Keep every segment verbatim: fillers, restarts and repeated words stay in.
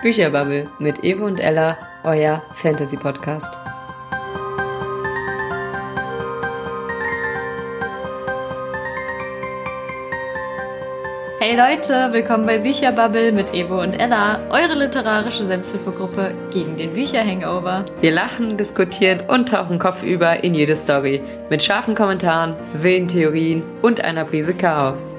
Bücherbubble mit Evo und Ella, euer Fantasy-Podcast. Hey Leute, willkommen bei Bücherbubble mit Evo und Ella, eure literarische Selbsthilfegruppe gegen den Bücherhangover. Wir lachen, diskutieren und tauchen kopfüber in jede Story mit scharfen Kommentaren, wilden Theorien und einer Prise Chaos.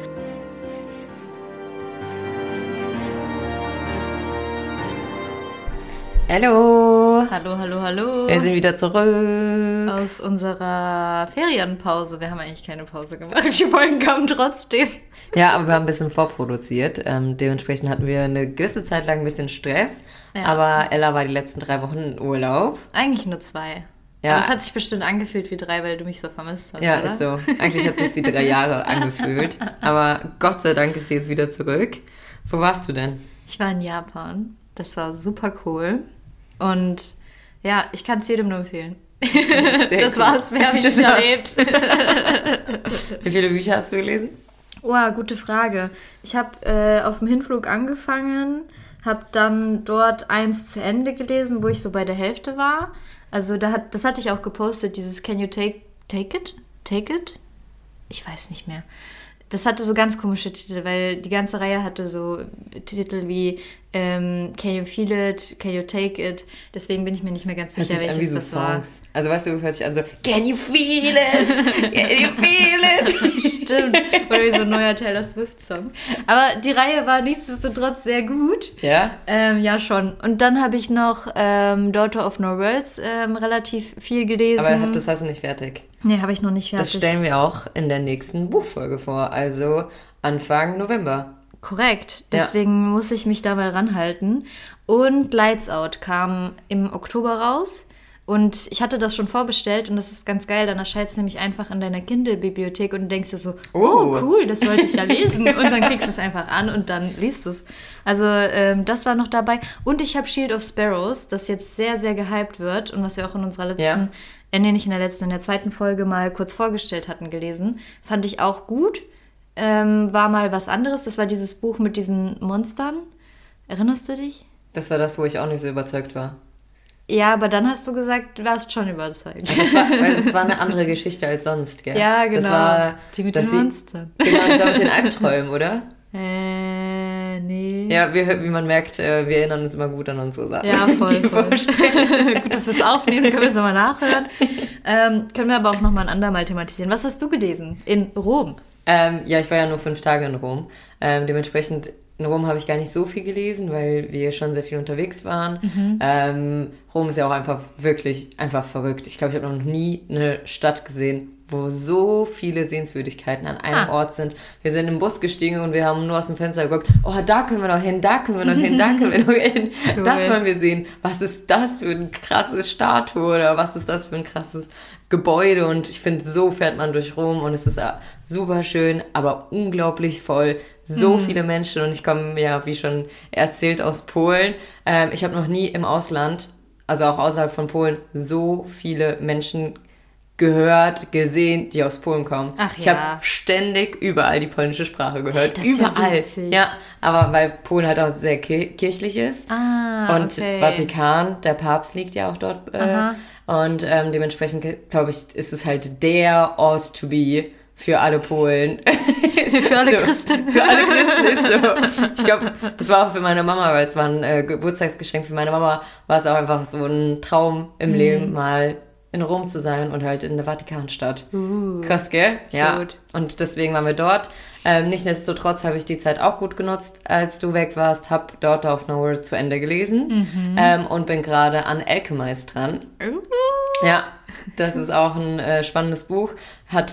Hallo! Hallo, hallo, hallo! Wir sind wieder zurück. Aus unserer Ferienpause. Wir haben eigentlich keine Pause gemacht. Die Folgen kamen trotzdem. Ja, aber wir haben ein bisschen vorproduziert. Ähm, dementsprechend hatten wir eine gewisse Zeit lang ein bisschen Stress. Ja. Aber Ella war die letzten drei Wochen in Urlaub. Eigentlich nur zwei. Ja. Aber es hat sich bestimmt angefühlt wie drei, weil du mich so vermisst hast, Ja, oder? Ist so. Eigentlich hat es sich wie drei Jahre angefühlt. Aber Gott sei Dank ist sie jetzt wieder zurück. Wo warst du denn? Ich war in Japan. Das war super cool. Und ja, ich kann es jedem nur empfehlen. Sehr das cool. war's, mehr habe ich nicht erlebt. Wie viele Bücher hast du gelesen? Oh, gute Frage. Ich habe äh, auf dem Hinflug angefangen, habe dann dort eins zu Ende gelesen, wo ich so bei der Hälfte war. Also da hat, das hatte ich auch gepostet, dieses Can you take, take it? Take it? Ich weiß nicht mehr. Das hatte so ganz komische Titel, weil die ganze Reihe hatte so Titel wie ähm, Can you feel it? Can you take it? Deswegen bin ich mir nicht mehr ganz sicher, welches so das Songs. war. Also weißt du, hört sich an so Can you feel it? Can you feel it? Stimmt. Oder wie so ein neuer Taylor Swift-Song. Aber die Reihe war nichtsdestotrotz sehr gut. Ja? Ähm, ja, schon. Und dann habe ich noch ähm, Daughter of No Worlds ähm, relativ viel gelesen. Aber das hast du nicht fertig. Nee, habe ich noch nicht fertig. Das stellen wir auch in der nächsten Buchfolge vor, also Anfang November. Korrekt, deswegen ja. muss ich mich da mal ranhalten. Und Lights Out kam im Oktober raus und ich hatte das schon vorbestellt und das ist ganz geil, dann erscheint es nämlich einfach in deiner Kindle-Bibliothek und du denkst dir so, oh, oh cool, das wollte ich ja lesen und dann klickst du es einfach an und dann liest du es. Also ähm, das war noch dabei und ich habe Shield of Sparrows, das jetzt sehr, sehr gehypt wird und was wir auch in unserer letzten... Ja. Äh, nee, nicht in der letzten, in der zweiten Folge mal kurz vorgestellt hatten, gelesen. Fand ich auch gut. Ähm, war mal was anderes. Das war dieses Buch mit diesen Monstern. Erinnerst du dich? Das war das, wo ich auch nicht so überzeugt war. Ja, aber dann hast du gesagt, du warst schon überzeugt. Das war, weil das war eine andere Geschichte als sonst, gell? Ja, genau. Das war, die mit den Monstern. Sie, genau, das war mit den Albträumen, oder? Äh, nee. Ja, wir, wie man merkt, wir erinnern uns immer gut an unsere Sachen. Ja, voll, voll. Gut, dass wir es aufnehmen, können wir es nochmal nachhören. Ähm, können wir aber auch nochmal ein andermal thematisieren. Was hast du gelesen in Rom? Ähm, ja, ich war ja nur fünf Tage in Rom. Ähm, dementsprechend in Rom habe ich gar nicht so viel gelesen, weil wir schon sehr viel unterwegs waren. Mhm. Ähm, Rom ist ja auch einfach wirklich einfach verrückt. Ich glaube, ich habe noch nie eine Stadt gesehen, wo so viele Sehenswürdigkeiten an einem ah. Ort sind. Wir sind im Bus gestiegen und wir haben nur aus dem Fenster geguckt, oh, da können wir noch hin, da können wir noch hin, da können wir noch hin. Cool. Das wollen wir sehen. Was ist das für ein krasses Statue oder was ist das für ein krasses Gebäude? Und ich finde, so fährt man durch Rom und es ist super schön, aber unglaublich voll. So mhm. viele Menschen und ich komme ja, wie schon erzählt, aus Polen. Ähm, ich habe noch nie im Ausland, also auch außerhalb von Polen, so viele Menschen gehört, gesehen, die aus Polen kommen. Ach ich ja. habe ständig überall die polnische Sprache gehört. Hey, das überall. Ist ja, ja, aber weil Polen halt auch sehr kirchlich ist. Ah, und okay. Vatikan, der Papst liegt ja auch dort. Äh, und ähm, dementsprechend, glaube ich, ist es halt der Ort to be für alle Polen. Für alle so, Christen. Für alle Christen ist so. Ich glaube, das war auch für meine Mama, weil es war ein äh, Geburtstagsgeschenk für meine Mama, war es auch einfach so ein Traum im mhm. Leben, mal in Rom zu sein und halt in der Vatikanstadt. Uh, Krass, gell? Ja. Gut. Und deswegen waren wir dort. Ähm, nichtsdestotrotz habe ich die Zeit auch gut genutzt, als du weg warst, habe Daughter of No Worlds zu Ende gelesen mhm. ähm, und bin gerade an Alchemist dran. Uh. Ja, das ist auch ein äh, spannendes Buch. Hat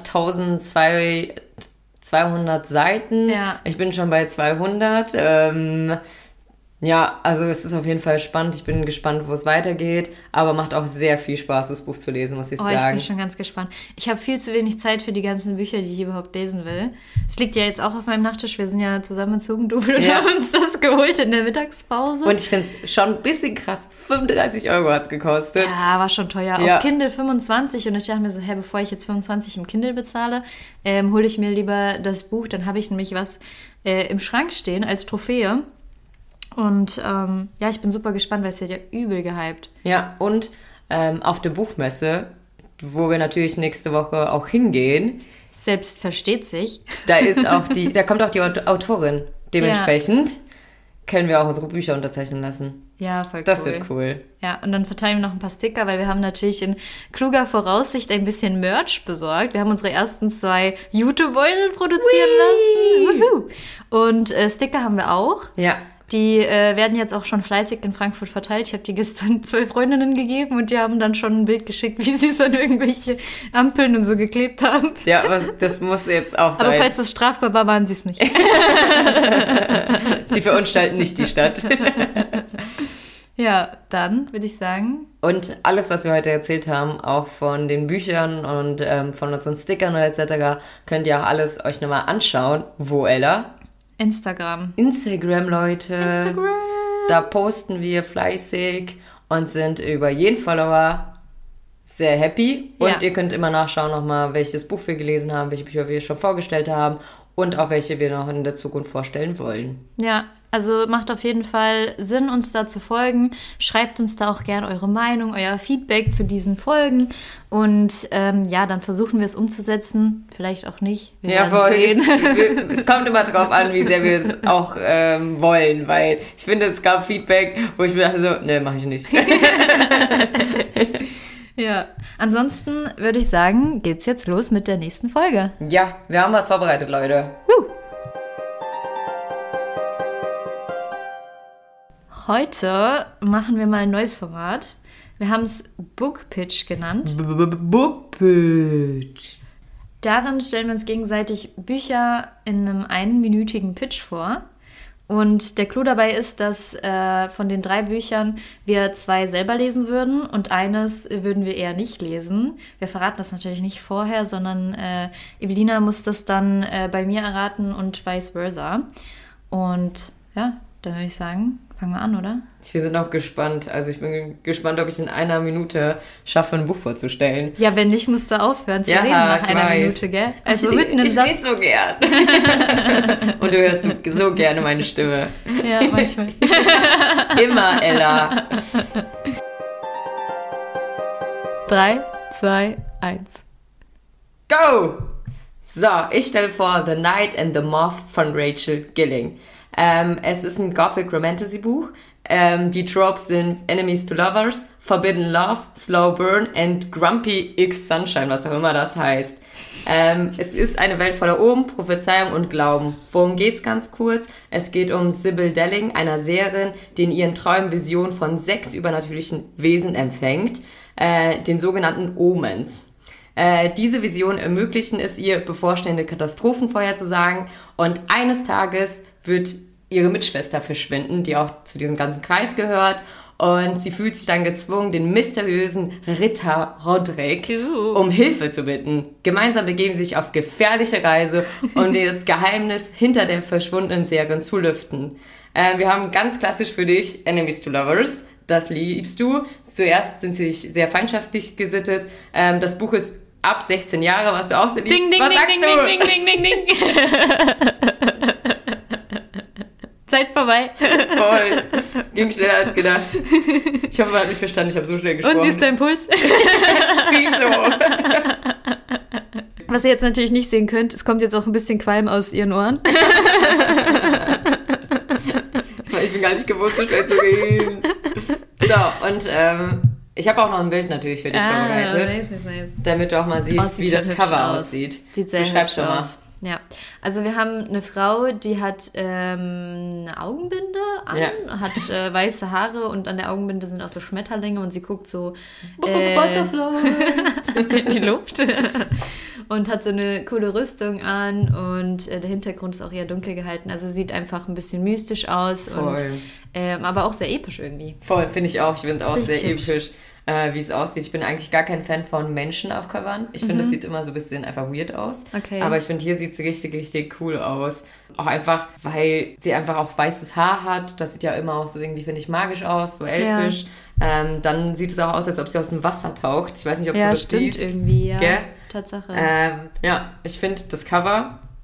eintausendzweihundert Seiten. Ja. Ich bin schon bei zweihundert. Ähm, Ja, also es ist auf jeden Fall spannend. Ich bin gespannt, wo es weitergeht. Aber macht auch sehr viel Spaß, das Buch zu lesen, muss ich oh, sagen. Ich bin schon ganz gespannt. Ich habe viel zu wenig Zeit für die ganzen Bücher, die ich überhaupt lesen will. Es liegt ja jetzt auch auf meinem Nachttisch. Wir sind ja zusammengezogen, du und ja. haben uns das geholt in der Mittagspause. Und ich finde es schon ein bisschen krass. fünfunddreißig Euro hat es gekostet. Ja, war schon teuer. Ja. Auf Kindle fünfundzwanzig. Und ich dachte mir so, hä, bevor ich jetzt fünfundzwanzig im Kindle bezahle, ähm, hole ich mir lieber das Buch. Dann habe ich nämlich was äh, im Schrank stehen als Trophäe. Und ähm, ja, ich bin super gespannt, weil es wird ja übel gehypt. Ja, und ähm, auf der Buchmesse, wo wir natürlich nächste Woche auch hingehen. Selbst versteht sich. Da ist auch die, da kommt auch die Autorin. Dementsprechend ja. können wir auch unsere Bücher unterzeichnen lassen. Ja, voll cool. Das wird cool. Ja, und dann verteilen wir noch ein paar Sticker, weil wir haben natürlich in kluger Voraussicht ein bisschen Merch besorgt. Wir haben unsere ersten zwei Jutebeutel produzieren Whee! lassen. Wuhu! Und äh, Sticker haben wir auch. Ja. Die äh, werden jetzt auch schon fleißig in Frankfurt verteilt. Ich habe die gestern zwei Freundinnen gegeben und die haben dann schon ein Bild geschickt, wie sie es an irgendwelche Ampeln und so geklebt haben. Ja, aber das muss jetzt auch sein. Aber falls es strafbar war, waren sie es nicht. Sie verunstalten nicht die Stadt. Ja, dann würde ich sagen. Und alles, was wir heute erzählt haben, auch von den Büchern und ähm, von unseren Stickern und et cetera, könnt ihr auch alles euch nochmal anschauen. Wo, Ella? Instagram. Instagram, Leute. Instagram. Da posten wir fleißig und sind über jeden Follower sehr happy. Und ja. ihr könnt immer nachschauen nochmal, welches Buch wir gelesen haben, welche Bücher wir schon vorgestellt haben und auch welche wir noch in der Zukunft vorstellen wollen. Ja, also macht auf jeden Fall Sinn, uns da zu folgen. Schreibt uns da auch gerne eure Meinung, euer Feedback zu diesen Folgen. Und ähm, ja, dann versuchen wir es umzusetzen. Vielleicht auch nicht. Wir ja, voll. Es kommt immer drauf an, wie sehr wir es auch ähm, wollen. Weil ich finde, es gab Feedback, wo ich mir dachte so, ne, mache ich nicht. Ja, ansonsten würde ich sagen, geht's jetzt los mit der nächsten Folge. Ja, wir haben was vorbereitet, Leute. Woo. Heute machen wir mal ein neues Format. Wir haben es Book Pitch genannt. Book Pitch. Darin stellen wir uns gegenseitig Bücher in einem einminütigen Pitch vor. Und der Clou dabei ist, dass äh, von den drei Büchern wir zwei selber lesen würden und eines würden wir eher nicht lesen. Wir verraten das natürlich nicht vorher, sondern äh, Evelina muss das dann äh, bei mir erraten und vice versa. Und ja, dann würde ich sagen, fangen wir an, oder? Wir sind auch gespannt. Also ich bin gespannt, ob ich in einer Minute schaffe, ein Buch vorzustellen. Ja, wenn nicht, musst du aufhören zu ja, reden nach einer weiß. Minute, gell? Also mitten im ich Satz. Ich so gern. Und du hörst so gerne meine Stimme. Ja, manchmal. Immer, Ella. Drei, zwei, eins. Go! So, ich stelle vor The Night and the Moth von Rachel Gilling. Ähm, es ist ein Gothic Romantasy Buch. Ähm, die Tropes sind Enemies to Lovers, Forbidden Love, Slow Burn and Grumpy X Sunshine, was auch immer das heißt. Ähm, es ist eine Welt voller Oben, Prophezeiung und Glauben. Worum geht's ganz kurz? Es geht um Sybil Delling, einer Seherin, die in ihren Träumen Visionen von sechs übernatürlichen Wesen empfängt, äh, den sogenannten Omens. Äh, diese Visionen ermöglichen es ihr, bevorstehende Katastrophen vorherzusagen, und eines Tages wird ihre Mitschwester verschwinden, die auch zu diesem ganzen Kreis gehört, und sie fühlt sich dann gezwungen, den mysteriösen Ritter Roderick um Hilfe zu bitten. Gemeinsam begeben sie sich auf gefährliche Reise, um das Geheimnis hinter der verschwundenen Seherin zu lüften. Äh, wir haben ganz klassisch für dich Enemies to Lovers. Das liebst du. Zuerst sind sie sehr feindschaftlich gesittet. Ähm, das Buch ist ab sechzehn Jahre, was du auch sehr liebst. Ding, ding, was ding, sagst ding, du? ding, ding, ding, ding, ding. Zeit vorbei. Voll. Ging schneller als gedacht. Ich hoffe, man hat mich verstanden. Ich habe so schnell gesprochen. Und wie ist dein Puls? Wieso? Was ihr jetzt natürlich nicht sehen könnt, es kommt jetzt auch ein bisschen Qualm aus ihren Ohren. Ich bin gar nicht gewohnt, so schnell zu reden. So, und ähm, ich habe auch noch ein Bild natürlich für dich ah, vorbereitet. Nice, nice, nice. Damit du auch mal siehst, wie das Cover aus. aussieht. Sieht sehr hübsch aus. Mal. Ja, also wir haben eine Frau, die hat ähm, eine Augenbinde an, ja. hat äh, weiße Haare und an der Augenbinde sind auch so Schmetterlinge und sie guckt so äh, in die Luft und hat so eine coole Rüstung an und äh, der Hintergrund ist auch eher dunkel gehalten, also sieht einfach ein bisschen mystisch aus. Voll. Und ähm, aber auch sehr episch irgendwie. Voll, finde ich auch. Ich finde auch Richtig sehr episch. Äh, wie es aussieht. Ich bin eigentlich gar kein Fan von Menschen auf Covern. Ich finde, mhm. das sieht immer so ein bisschen einfach weird aus. Okay. Aber ich finde, hier sieht sie richtig, richtig cool aus. Auch einfach, weil sie einfach auch weißes Haar hat. Das sieht ja immer auch so irgendwie, finde ich, magisch aus, so elfisch. Ja. Ähm, dann sieht es auch aus, als ob sie aus dem Wasser taucht. Ich weiß nicht, ob ja, du das stimmt, siehst. irgendwie, ja. Gell? Tatsache. Ähm, ja, ich finde, das Cover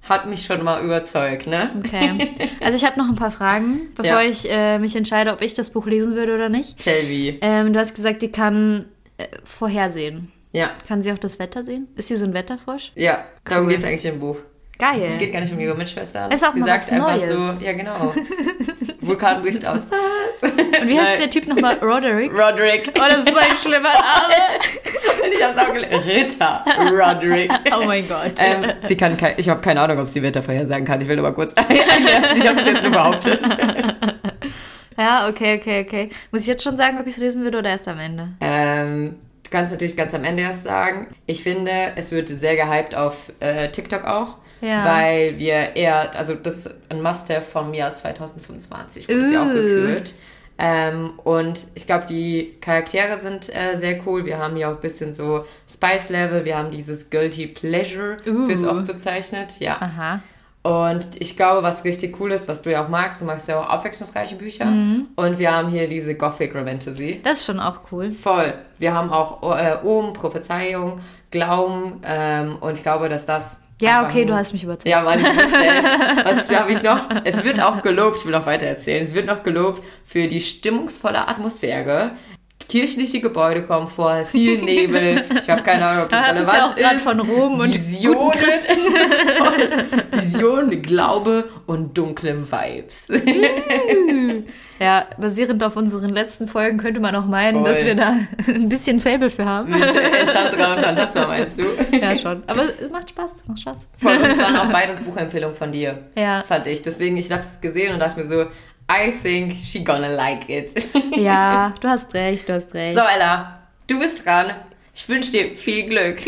hat mich schon mal überzeugt, ne? Okay. Also ich habe noch ein paar Fragen, bevor Ja. ich äh, mich entscheide, ob ich das Buch lesen würde oder nicht. Tell me. Ähm, du hast gesagt, die kann äh, vorhersehen. Ja, Kann sie auch das Wetter sehen? Ist sie so ein Wetterfrosch? ja, darum Cool. geht es eigentlich im Buch. Geil. Es geht gar nicht um ihre Mitschwestern. Ist auch Sie mal sagt was einfach Neues. so, ja genau. Vulkan bricht aus. Was? Und wie heißt der Typ nochmal? Roderick? Roderick. Oh, das ist so ein schlimmer Name. Und ich hab's auch gelernt. Ritter. Roderick. Oh mein Gott. Ähm, sie kann kein, ich habe keine Ahnung, ob sie Wetter vorhersagen kann. Ich will nur mal kurz einwerfen. Ich habe es jetzt nur behauptet. Ja, okay, okay, okay. Muss ich jetzt schon sagen, ob ich es lesen würde oder erst am Ende? Ähm, du kannst natürlich ganz am Ende erst sagen. Ich finde, es wird sehr gehypt auf äh, TikTok auch. Ja. Weil wir eher, also das ist ein Must-Have vom Jahr zwanzig fünfundzwanzig, wurde sie auch Uh. gekürt. Ähm, und ich glaube, die Charaktere sind äh, sehr cool. Wir haben hier auch ein bisschen so Spice-Level. Wir haben dieses Guilty Pleasure, Uh. wird es oft bezeichnet. Ja. Aha. Und ich glaube, was richtig cool ist, was du ja auch magst, du magst ja auch abwechslungsreiche Bücher. Mhm. Und wir haben hier diese Gothic Romantasy. Das ist schon auch cool. Voll. Wir haben auch äh, Ohm, Prophezeiung, Glauben. Ähm, und ich glaube, dass das... Ja, einfach okay, nur- du hast mich überzeugt. Ja, Mann, ich wusste es. Was habe ich noch? Es wird auch gelobt, ich will noch weiter erzählen, es wird noch gelobt für die stimmungsvolle Atmosphäre. Kirchliche Gebäude kommen vor, viel Nebel. Ich habe keine Ahnung, ob das Da hatten relevant sie auch gerade ist. von Rom und Visionen, voll. Vision, Glaube und dunklen Vibes. Ja, basierend auf unseren letzten Folgen könnte man auch meinen, Voll. dass wir da ein bisschen Faible für haben. Mit äh, Enchantra und Phantasma, meinst du? Ja, schon. Aber es macht Spaß, macht Spaß. Voll, und es waren auch beides Buchempfehlungen von dir, Ja. fand ich. Deswegen, ich habe es gesehen und dachte mir so, I think she gonna like it. Ja, du hast recht, du hast recht. So, Ella, du bist dran. Ich wünsche dir viel Glück.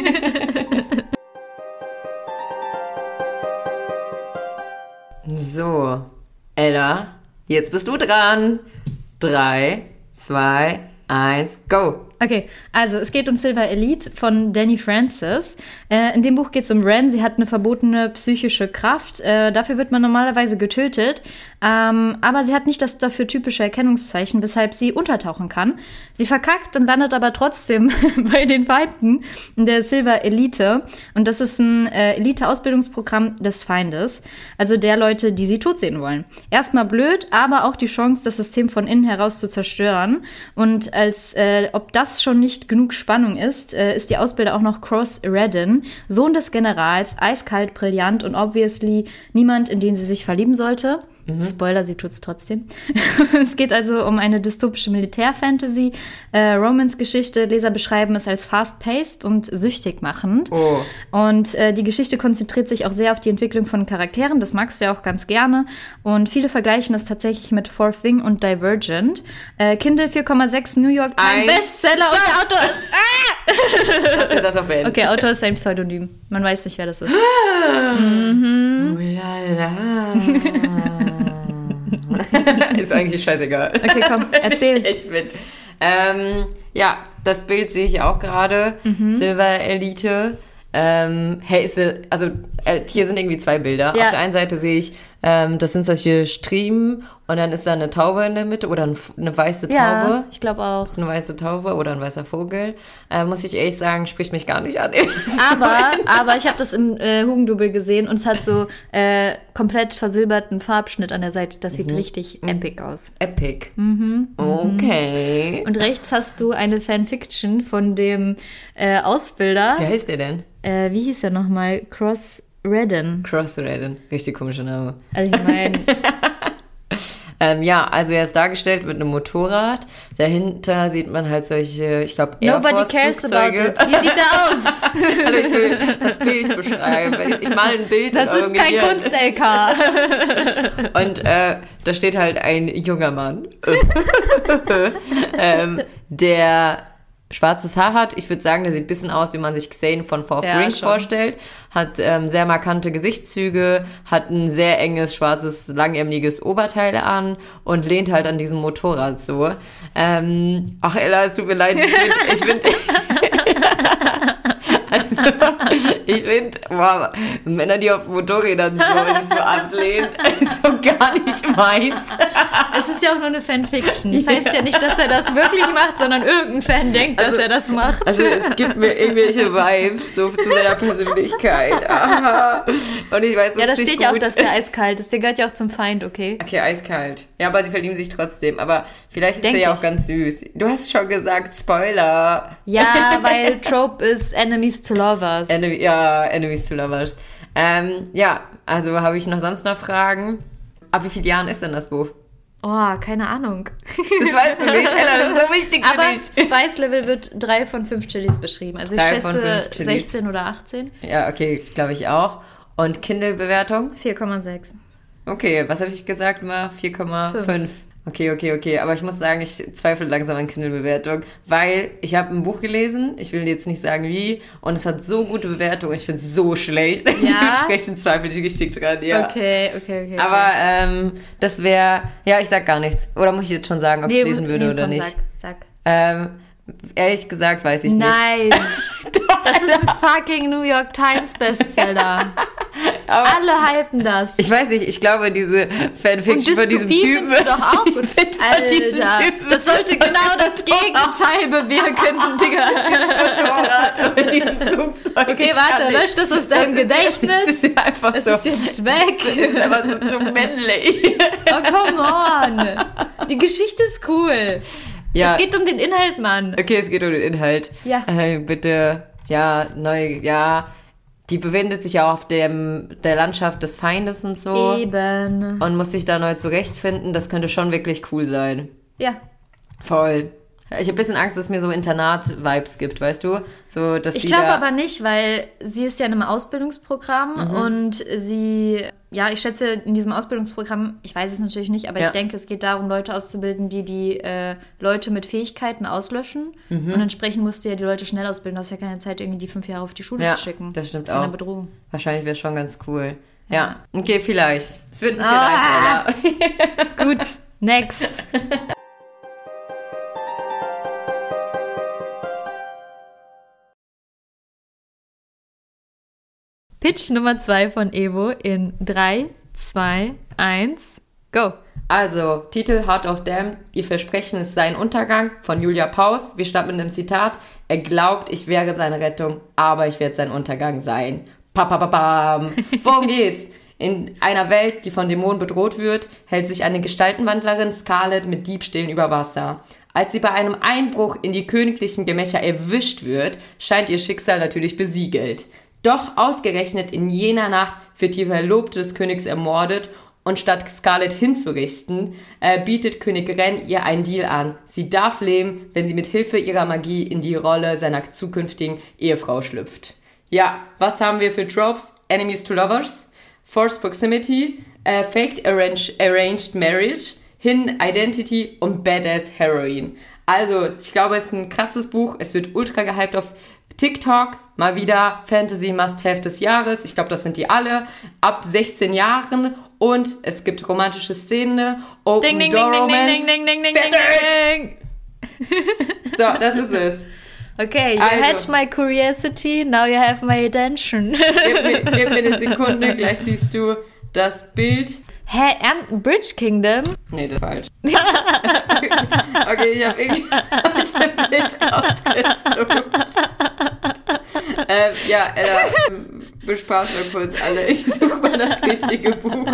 So, Ella, jetzt bist du dran. Drei, zwei, eins, go. Okay, also es geht um Silver Elite von Danny Francis. Äh, in dem Buch geht es um Ren. Sie hat eine verbotene psychische Kraft. Äh, dafür wird man normalerweise getötet. Ähm, aber sie hat nicht das dafür typische Erkennungszeichen, weshalb sie untertauchen kann. Sie verkackt und landet aber trotzdem bei den Feinden in der Silver Elite. Und das ist ein äh, Elite-Ausbildungsprogramm des Feindes. Also der Leute, die sie tot sehen wollen. Erstmal blöd, aber auch die Chance, das System von innen heraus zu zerstören. Und als äh, ob das schon nicht genug Spannung ist, äh, ist die Ausbilder auch noch Cross Redden, Sohn des Generals, eiskalt, brillant und obviously niemand, in den sie sich verlieben sollte. Mhm. Spoiler, sie tut's trotzdem. Es geht also um eine dystopische Militär-Fantasy. Äh, Romance-Geschichte, Leser beschreiben es als fast-paced und süchtig machend. Oh. Und äh, die Geschichte konzentriert sich auch sehr auf die Entwicklung von Charakteren. Das magst du ja auch ganz gerne. Und viele vergleichen es tatsächlich mit Fourth Wing und Divergent. Äh, Kindle vier Komma sechs New York Times Eins. Bestseller und der Autor ist... Ah! Lass jetzt das auf beenden. Okay, Autor ist ein Pseudonym. Man weiß nicht, wer das ist. Mhm. Ulala. Ist eigentlich scheißegal. Okay, komm, erzähl. Ich, ich bin. Ähm, ja, das Bild sehe ich auch gerade. Mhm. Silver Elite. Ähm, hey, ist, also äh, hier sind irgendwie zwei Bilder. Ja. Auf der einen Seite sehe ich, ähm, das sind solche Striemen und dann ist da eine Taube in der Mitte oder ein, eine weiße Taube. Ja, ich glaube auch. Das ist eine weiße Taube oder ein weißer Vogel. Äh, muss ich ehrlich sagen, spricht mich gar nicht an. Aber, aber ich habe das im äh, Hugendubel gesehen und es hat so äh, komplett versilberten Farbschnitt an der Seite. Das sieht Mhm. richtig Mhm. epic aus. Epic. Mhm. Okay. Und rechts hast du eine Fanfiction von dem äh, Ausbilder. Wer heißt der denn? Äh, wie hieß er nochmal? Cross Redden. Cross Redden. Richtig komischer Name. Also ich meine, Ähm, ja, also er ist dargestellt mit einem Motorrad. Dahinter sieht man halt solche, ich glaube, Air nobody Force cares about Flugzeuge. it. Wie sieht er aus? Also ich will das Bild beschreiben. Ich, ich male ein Bild. Das in ist eurem kein Gehirn. Kunst-L K. Und äh, da steht halt ein junger Mann, ähm, der schwarzes Haar hat. Ich würde sagen, der sieht ein bisschen aus, wie man sich Xane von Fourth Ja, Ring schon. vorstellt. Hat ähm, sehr markante Gesichtszüge, hat ein sehr enges, schwarzes, langärmliches Oberteil an und lehnt halt an diesem Motorrad so. Ähm, ach Ella, es tut mir leid, ich bin... Ich bin Also, ich finde, wow, Männer, die auf Motorrädern so, sich so ablehnen, ist so gar nicht meins. Es ist ja auch nur eine Fanfiction. Das heißt ja nicht, dass er das wirklich macht, sondern irgendein Fan denkt, dass also, er das macht. Also es gibt mir irgendwelche Vibes so zu seiner Persönlichkeit. Aha. Und ich weiß, das ja, da ist nicht steht gut. ja auch, dass der eiskalt ist. Der gehört ja auch zum Feind, okay? Okay, eiskalt. Ja, aber sie verlieben sich trotzdem. Aber vielleicht ist Denk er ja ich. auch ganz süß. Du hast schon gesagt, Spoiler. Ja, weil Trope ist Enemies to Lovers. Enemy, ja, Enemies to Lovers. Ähm, ja, also habe ich noch sonst noch Fragen? Ab wie vielen Jahren ist denn das Buch? Oh, keine Ahnung. Das weißt du nicht, Ella, das ist so wichtig für Aber dich. Spice Level wird drei von fünf Chilis beschrieben. Also ich Drei von schätze fünf Chilis. sechzehn oder achtzehn. Ja, okay, glaube ich auch. Und Kindle-Bewertung? vier Komma sechs. Okay, was habe ich gesagt mal? vier Komma fünf. Okay, okay, okay. Aber ich muss sagen, ich zweifle langsam an Kindle-Bewertung, weil ich habe ein Buch gelesen, ich will jetzt nicht sagen wie, und es hat so gute Bewertungen, ich finde es so schlecht. Ja? Dementsprechend zweifle ich richtig dran, ja. Okay, okay, okay. Aber okay. ähm, das wäre, ja, ich sag gar nichts. Oder muss ich jetzt schon sagen, ob ich es lesen würde nee, oder komm, nicht? Sag, sag. Ähm, ehrlich gesagt weiß ich Nein. nicht. Das ist ein fucking New York Times Bestseller. Aber alle hypen das. ich weiß nicht, ich glaube, diese Fanfiction von diesem Dystopie Typen. findest du doch auch gut. Von diesem Alter, Typen das sollte genau das Gegenteil bewirken, Digga. Motorrad mit diesem Flugzeug. Okay, Ich warte, kann nicht. lösch das aus deinem Gedächtnis. Das ist einfach Das so. ist jetzt weg. Das ist aber so zu männlich. Oh, come on. Die Geschichte ist cool. Ja. Es geht um den Inhalt, Mann. Okay, es geht um den Inhalt. Ja. Äh, bitte, ja, neu, ja. Die befindet sich ja auch auf dem, der Landschaft des Feindes und so. Eben. Und muss sich da neu zurechtfinden. Das könnte schon wirklich cool sein. Ja. Voll. Ich habe ein bisschen Angst, dass es mir so Internat-Vibes gibt, weißt du? So, dass Ich sie glaube da aber nicht, weil sie ist ja in einem Ausbildungsprogramm Mhm. und sie, ja, ich schätze in diesem Ausbildungsprogramm, ich weiß es natürlich nicht, aber Ja. ich denke, es geht darum, Leute auszubilden, die die äh, Leute mit Fähigkeiten auslöschen. Mhm. Und entsprechend musst du ja die Leute schnell ausbilden. Du hast ja keine Zeit, irgendwie die fünf Jahre auf die Schule Ja, zu schicken. das stimmt ist ja auch. eine Bedrohung. Wahrscheinlich wäre schon ganz cool. Ja. Okay, vielleicht. Es wird ein Ah. Vielleicht. Gut, next. Pitch Nummer zwei von Evo in drei, zwei, eins, go. Also, Titel Heart of Damned, ihr Versprechen ist sein Untergang von Julia Paus. Wir starten mit einem Zitat. Er glaubt, ich wäre seine Rettung, aber ich werde sein Untergang sein. Papapapam. Worum geht's? In einer Welt, die von Dämonen bedroht wird, hält sich eine Gestaltenwandlerin Scarlet mit Diebstählen über Wasser. Als sie bei einem Einbruch in die königlichen Gemächer erwischt wird, scheint ihr Schicksal natürlich besiegelt. Doch ausgerechnet in jener Nacht wird die Verlobte des Königs ermordet und statt Scarlet hinzurichten, äh, bietet König Ren ihr einen Deal an. Sie darf leben, wenn sie mit Hilfe ihrer Magie in die Rolle seiner zukünftigen Ehefrau schlüpft. Ja, was haben wir für Tropes? Enemies to Lovers, Forced Proximity, äh, Faked arranged, arranged Marriage, Hidden Identity und Badass Heroine. Also, ich glaube, es ist ein krasses Buch. Es wird ultra gehypt auf TikTok. Mal wieder Fantasy Must-Have des Jahres. Ich glaube, das sind die alle. Ab sechzehn Jahren. Und es gibt romantische Szenen. Open Ding, ding, Door ding, Romance. ding, ding, ding, ding, ding, Fertig. ding. So, das ist es. Okay, you Also. had my curiosity, now you have my attention. Gib mir, gib mir eine Sekunde, gleich siehst du das Bild. Hä, Ern- Bridge Kingdom? Nee, das ist falsch. Okay, ich habe irgendwie das falsche Bild ausgesucht. ähm, ja, Ella, bespaß mal kurz alle. Ich suche mal das richtige Buch.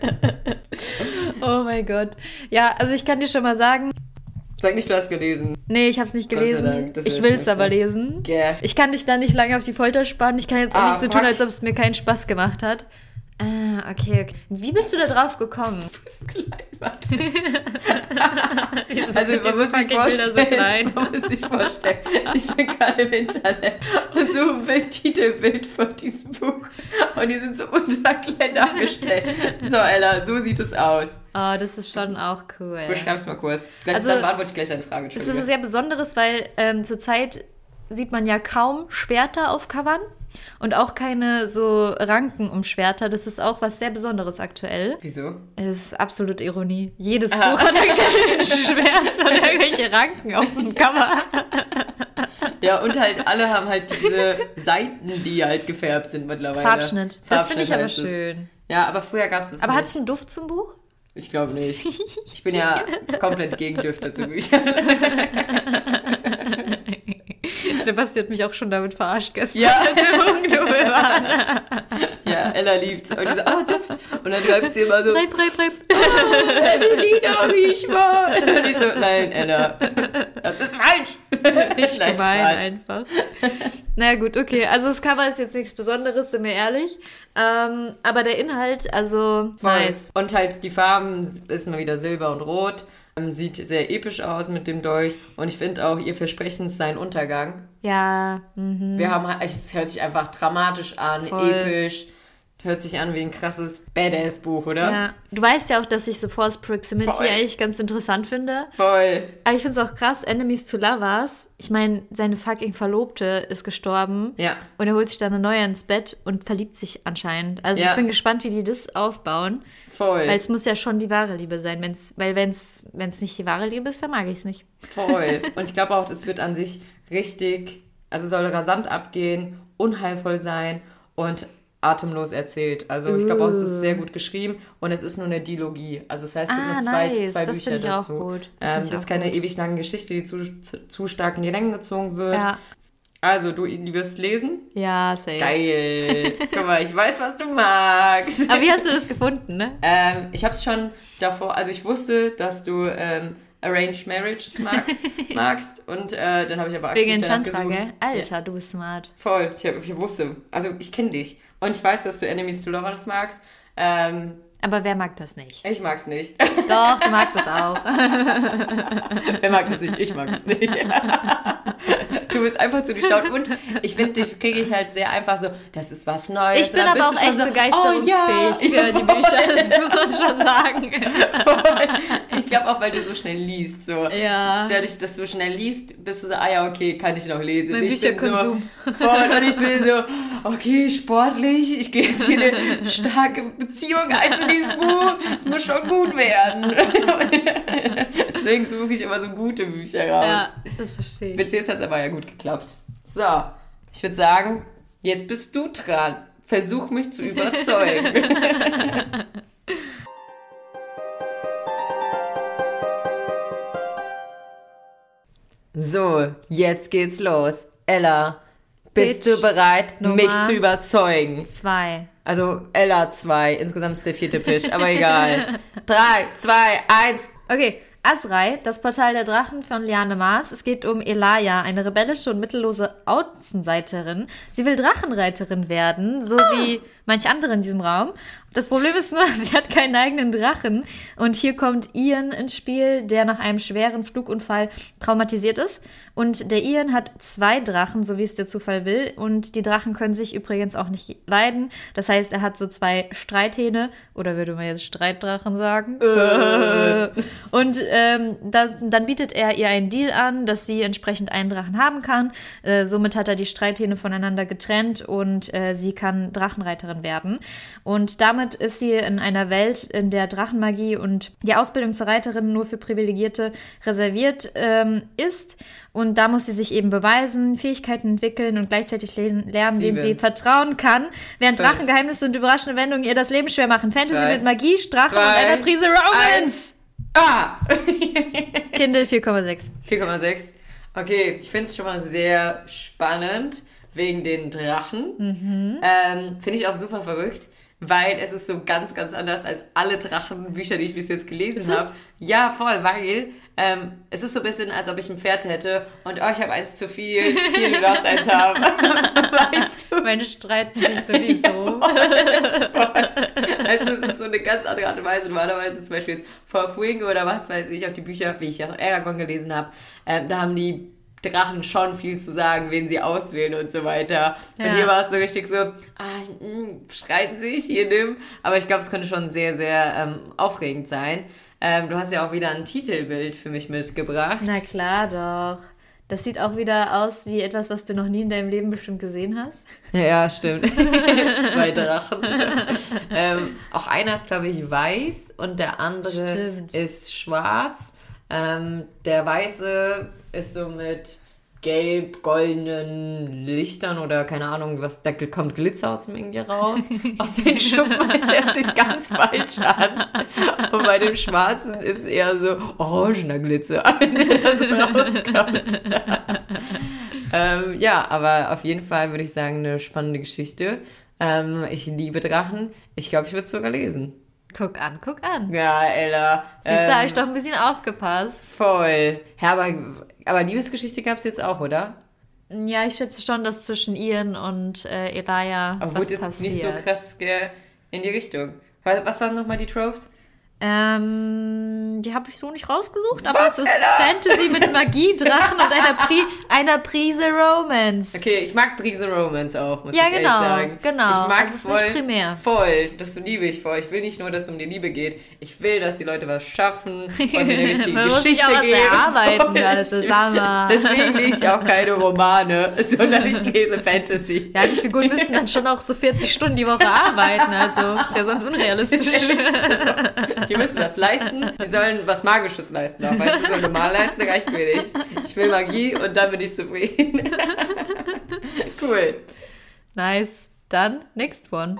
Oh mein Gott. Ja, also ich kann dir schon mal sagen, Sag nicht, du hast gelesen. nee, ich hab's nicht Gott sei gelesen. Dank, das Ich wär will's scheiße. aber lesen. Yeah. Ich kann dich da nicht lange auf die Folter spannen. Ich kann jetzt auch Ah, nicht so fuck. tun, als ob es mir keinen Spaß gemacht hat. Ah, okay, okay. Wie bist du da drauf gekommen? Du bist klein, warte. Wieso Also sind man diese muss sich fucking Bilder so vorstellen, klein? man muss sich vorstellen, ich bin gerade im Internet und suche ein Titelbild von diesem Buch und die sind so unter klein dargestellt. So, Ella, so sieht es aus. Oh, das ist schon auch cool. Beschreib's mal kurz. Gleich, Also, dann beantworte ich gleich eine Frage. Das ist was sehr Besonderes, weil ähm, zurzeit sieht man ja kaum Schwerter auf Covern und auch keine so Ranken um Schwerter. Das ist auch was sehr Besonderes aktuell. Wieso? Es ist absolut Ironie. Jedes Aha. Buch hat aktuell ein Schwert und irgendwelche Ranken auf dem Cover. Ja, und halt alle haben halt diese Seiten, die halt gefärbt sind mittlerweile. Farbschnitt. Farbschnitt Das finde ich aber heißt es. schön. Ja, aber früher gab es das Aber nicht. hat es einen Duft zum Buch? Ich glaube nicht. Ich bin ja komplett gegen Düfte zu Büchern. Der Basti hat mich auch schon damit verarscht gestern, Ja. als wir im Hugendubel waren. Ja, Ella liebt's. Und die so, oh, Duft. Und dann reibt sie immer so, Reib, reib, reib. oh, Evelina, riech mal. Und ich so, nein, Ella, das ist falsch. Richtig Nein, gemein Spaß. einfach. Naja gut, okay. Also das Cover ist jetzt nichts Besonderes, sind wir ehrlich. Ähm, aber der Inhalt, also Voll. nice. Und halt die Farben ist mal wieder Silber und Rot. Ähm, Sieht sehr episch aus mit dem Dolch. Und ich finde auch, ihr Versprechen ist sein Untergang. Ja, mhm. Wir haben halt, es hört sich einfach dramatisch an, Voll. episch. Hört sich an wie ein krasses Badass-Buch, oder? Ja. Du weißt ja auch, dass ich so Forced Proximity Voll. eigentlich ganz interessant finde. Voll. Aber ich finde es auch krass, Enemies to Lovers. Ich meine, seine fucking Verlobte ist gestorben. Ja. Und er holt sich dann eine neue ins Bett und verliebt sich anscheinend. Also Ja. ich bin gespannt, wie die das aufbauen. Voll. Weil es muss ja schon die wahre Liebe sein. Wenn's, weil wenn es nicht die wahre Liebe ist, dann mag ich es nicht. Voll. Und ich glaube auch, das wird an sich richtig, also soll rasant abgehen, unheilvoll sein und atemlos erzählt. Also ich glaube auch, es ist sehr gut geschrieben und es ist nur eine Dilogie. Also das heißt, es gibt Ah, nur zwei, nice. zwei Das Bücher finde ich auch dazu. gut. Das Das, finde ähm, ich das auch ist keine gut. ewig lange Geschichte, die zu, zu, zu stark in die Länge gezogen wird. Ja, Also, du die wirst lesen? ja, safe. Geil. Guck mal, ich weiß, was du magst. Aber wie hast du das gefunden, ne? Ähm, ich habe es schon davor, also ich wusste, dass du ähm, Arranged Marriage mag, magst und äh, dann habe ich aber aktiv Wegen danach Enchantra, gesucht. gell? Alter, du bist smart. Voll, ich, hab, ich wusste, also ich kenne dich und ich weiß, dass du Enemies to Lovers magst. Ähm, Aber wer mag das nicht? ich mag's nicht. Doch, du magst es auch. Wer mag das nicht? Ich mag es nicht. Du bist einfach zu durchschaut und ich finde, dich kriege ich halt sehr einfach so, das ist was Neues. Ich bin Und dann aber bist auch du echt schon so, begeisterungsfähig oh, ja, für die voll. Bücher, das muss man schon sagen. Voll. Ich glaube auch, weil du so schnell liest. So. Ja. Dadurch, dass du schnell liest, bist du so, ah ja, okay, kann ich noch lesen. Mein ich bin so, Bücherkonsum. voll, und ich bin so, okay, sportlich, ich gehe jetzt hier eine starke Beziehung ein zu diesem Buch. Es muss schon gut werden. Deswegen suche ich immer so gute Bücher raus. Ja, das verstehe ich. Bis jetzt hat es aber ja gut geklappt. So, ich würde sagen, jetzt bist du dran. Versuch mich zu überzeugen. So, jetzt geht's los. Ella, bist Pitch du bereit, Nummer mich zu überzeugen? Zwei. Also Ella zwei, insgesamt ist der vierte Pitch, aber egal. Drei, zwei, eins. Okay, Azrai, das Portal der Drachen von Liane Maas. Es geht um Elia, eine rebellische und mittellose Außenseiterin. Sie will Drachenreiterin werden, so wie manch andere in diesem Raum. Das Problem ist nur, sie hat keinen eigenen Drachen. Und hier kommt Ian ins Spiel, der nach einem schweren Flugunfall traumatisiert ist. Und der Ian hat zwei Drachen, so wie es der Zufall will. Und die Drachen können sich übrigens auch nicht leiden. Das heißt, er hat so zwei Streithähne. Oder würde man jetzt Streitdrachen sagen? Äh. Und ähm, da, dann bietet er ihr einen Deal an, dass sie entsprechend einen Drachen haben kann. Äh, somit hat er die Streithähne voneinander getrennt und äh, sie kann Drachenreiterin werden. Und damit ist sie in einer Welt, in der Drachenmagie und die Ausbildung zur Reiterin nur für Privilegierte reserviert ähm, ist. Und da muss sie sich eben beweisen, Fähigkeiten entwickeln und gleichzeitig le- lernen, wem Sieben. sie vertrauen kann. Während Fünf. Drachengeheimnisse und überraschende Wendungen ihr das Leben schwer machen. Fantasy Drei. mit Magie, Drachen Zwei. und einer Prise Romance. Eins. Ah! Kindle vier Komma sechs. vier Komma sechs. Okay, ich finde es schon mal sehr spannend wegen den Drachen. Mhm. Ähm, finde ich auch super verrückt, weil es ist so ganz, ganz anders als alle Drachenbücher, die ich bis jetzt gelesen Ist es? habe. Ja, voll, weil ähm, es ist so ein bisschen, als ob ich ein Pferd hätte und oh, ich habe eins zu viel, hier, du darfst eins haben. Weißt du? Meine streiten sich sowieso. Weißt du, es ist so eine ganz andere Art und Weise. Normalerweise zum Beispiel jetzt For Wing oder was weiß ich, auch die Bücher, wie ich auch Eragon gelesen habe, ähm, da haben die Drachen schon viel zu sagen, wen sie auswählen und so weiter. Ja. Und hier war es so richtig so, ah, mh, streiten sich, hier nimm. Aber ich glaube, es könnte schon sehr, sehr ähm, aufregend sein. Ähm, du hast ja auch wieder ein Titelbild für mich mitgebracht. Na klar doch. Das sieht auch wieder aus wie etwas, was du noch nie in deinem Leben bestimmt gesehen hast. Ja, stimmt. Zwei Drachen. ähm, auch einer ist, glaube ich, weiß und der andere Stimmt. ist schwarz. Ähm, der weiße ist so mit gelb-goldenen Lichtern oder keine Ahnung, was, da kommt Glitzer aus dem irgendwie raus. Aus den Schuppen, es hört sich ganz falsch an. Und bei dem Schwarzen ist eher so orangener Glitzer, der das rauskommt. ähm, ja, aber auf jeden Fall würde ich sagen, eine spannende Geschichte. Ähm, ich liebe Drachen. Ich glaube, ich würde es sogar lesen. Guck an, guck an. Ja, Ella. Siehst du, ähm, habe ich doch ein bisschen aufgepasst. Voll. Ja, aber, aber Liebesgeschichte gab es jetzt auch, oder? Ja, ich schätze schon, dass zwischen Ian und äh, Elijah aber was wurde jetzt passiert. nicht so krass ge- in die Richtung. Was, was waren nochmal die Tropes? Ähm, die habe ich so nicht rausgesucht, aber Was, es ist Ella? Fantasy mit Magie, Drachen und einer, Pri einer Prise Romance. Okay, ich mag Prise Romance auch, muss Ja, ich genau, ehrlich sagen. genau. Ich mag Also es ist nicht primär. Voll, das liebe ich voll. Ich will nicht nur, dass es um die Liebe geht. Ich will, dass die Leute was schaffen und mir eine richtige Man muss Geschichte sich auch was geben. erarbeiten, Voll, also, das sag mal. stimmt. Deswegen lese ich auch keine Romane, sondern ich lese Fantasy. Ja, die Figuren müssen dann schon auch so vierzig Stunden die Woche arbeiten, also ist ja sonst unrealistisch. Die müssen das leisten. Die sollen was Magisches leisten. Auch. Weißt du, so normal leisten reicht mir nicht. Ich will Magie und dann bin ich zufrieden. Cool. Nice. Dann, next one.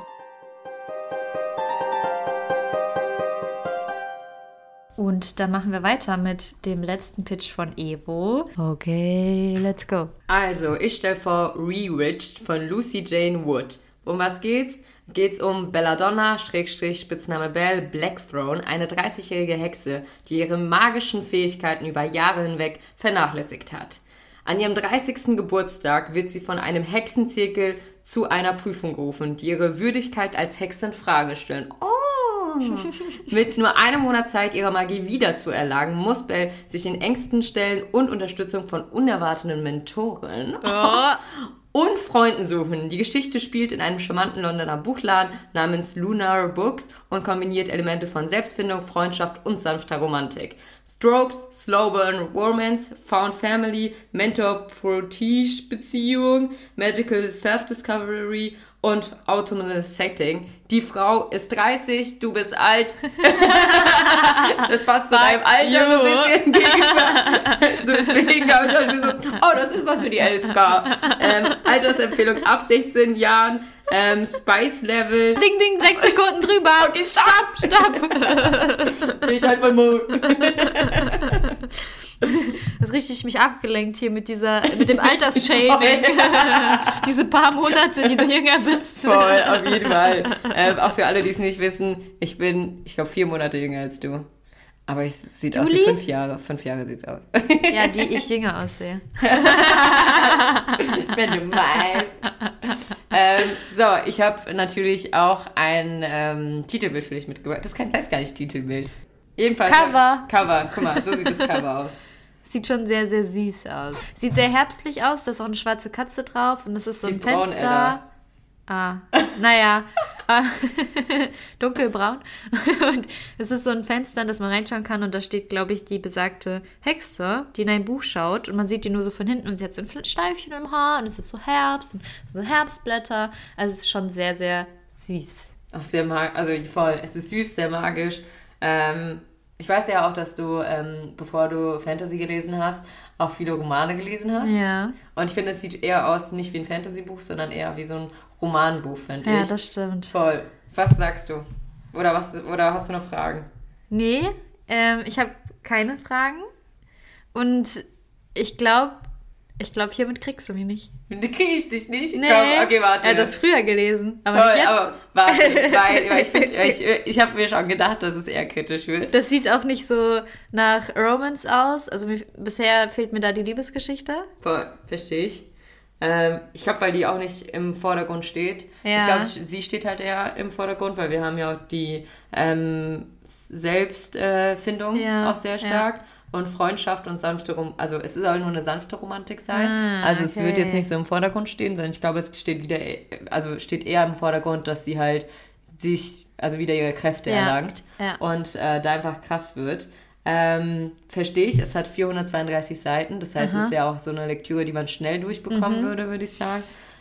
Und dann machen wir weiter mit dem letzten Pitch von Evo. Okay, let's go. Also, ich stelle vor Re-Riched von Lucy Jane Wood. Um was geht's? Geht's um Belladonna, Schrägstrich, Spitzname Belle, Blackthrone, eine dreißigjährige Hexe, die ihre magischen Fähigkeiten über Jahre hinweg vernachlässigt hat. An ihrem dreißigsten Geburtstag wird sie von einem Hexenzirkel zu einer Prüfung gerufen, die ihre Würdigkeit als Hexe in Frage stellen. Oh! Mit nur einem Monat Zeit, ihrer Magie wiederzuerlangen, muss Belle sich in Ängsten stellen und Unterstützung von unerwarteten Mentoren Oh. und Freunden suchen. Die Geschichte spielt in einem charmanten Londoner Buchladen namens Lunar Books und kombiniert Elemente von Selbstfindung, Freundschaft und sanfter Romantik. Tropes, Slowburn, Romance, Found Family, Mentor-Protege-Beziehung, Magical Self-Discovery und Autumnal Setting. Die Frau ist dreißig, du bist alt. Das passt zu deinem Alter so ein bisschen gegenüber. So deswegen habe ich mir so, oh, das ist was für die L S K. Ähm, Altersempfehlung ab sechzehn Jahren. Ähm, Spice Level. Ding, ding, sechs Sekunden drüber. Okay, stopp, stopp. Ich halt meinen Mund. Das richtig mich abgelenkt hier mit dieser, mit dem Altersshaming. Diese paar Monate, die du jünger bist. Voll, auf jeden Fall. Ähm, auch für alle, die es nicht wissen, ich bin, ich glaube, vier Monate jünger als du. Aber es sieht aus wie fünf Jahre. Fünf Jahre sieht's aus. Ja, die ich jünger aussehe. Wenn du meinst. ähm, so, ich habe natürlich auch ein ähm, Titelbild für dich mitgebracht. Das ist kein, das ist gar nicht Titelbild. Jedenfalls. Cover. Cover, guck mal, so sieht das Cover aus. Sieht schon sehr, sehr süß aus. Sieht sehr herbstlich aus, da ist auch eine schwarze Katze drauf und das ist so Die ein ist braun, Fenster. Ella. Ah, naja, dunkelbraun. Und es ist so ein Fenster, in das man reinschauen kann und da steht, glaube ich, die besagte Hexe, die in ein Buch schaut und man sieht die nur so von hinten und sie hat so ein Steifchen im Haar und es ist so Herbst und so Herbstblätter. Also es ist schon sehr, sehr süß. Auch sehr magisch, also voll, es ist süß, sehr magisch. Ähm, ich weiß ja auch, dass du, ähm, bevor du Fantasy gelesen hast, auch viele Romane gelesen hast. Ja. Und ich finde, es sieht eher aus, nicht wie ein Fantasy-Buch, sondern eher wie so ein Romanbuch, finde Ja, ich. das stimmt. Voll. Was sagst du? Oder, was, oder hast du noch Fragen? Nee, ähm, ich habe keine Fragen und ich glaube, ich glaube, hiermit kriegst du mich nicht. Kriege ich dich nicht? Nee, Komm, okay, warte. er hat das früher gelesen. Aber Voll, jetzt, aber warte, weil, weil ich, find, ich, ich habe mir schon gedacht, dass es eher kritisch wird. das sieht auch nicht so nach Romance aus. Also mir, bisher fehlt mir da die Liebesgeschichte. Voll, verstehe ich. Ähm, ich glaube, weil die auch nicht im Vordergrund steht. Ja. Ich glaube, sie steht halt eher im Vordergrund, weil wir haben ja auch die ähm, Selbstfindung äh, Ja, auch sehr stark. Ja. Und Freundschaft und sanfte Rom- also es soll nur eine sanfte Romantik sein. Ah, also es okay. wird jetzt nicht so im Vordergrund stehen, sondern ich glaube, es steht wieder, also steht eher im Vordergrund, dass sie halt sich, also wieder ihre Kräfte Ja, erlangt ja. und äh, da einfach krass wird. Ähm, verstehe ich, es hat vierhundertzweiunddreißig Seiten, das heißt, Aha. es wäre auch so eine Lektüre, die man schnell durchbekommen Mhm. würde, würde ich sagen.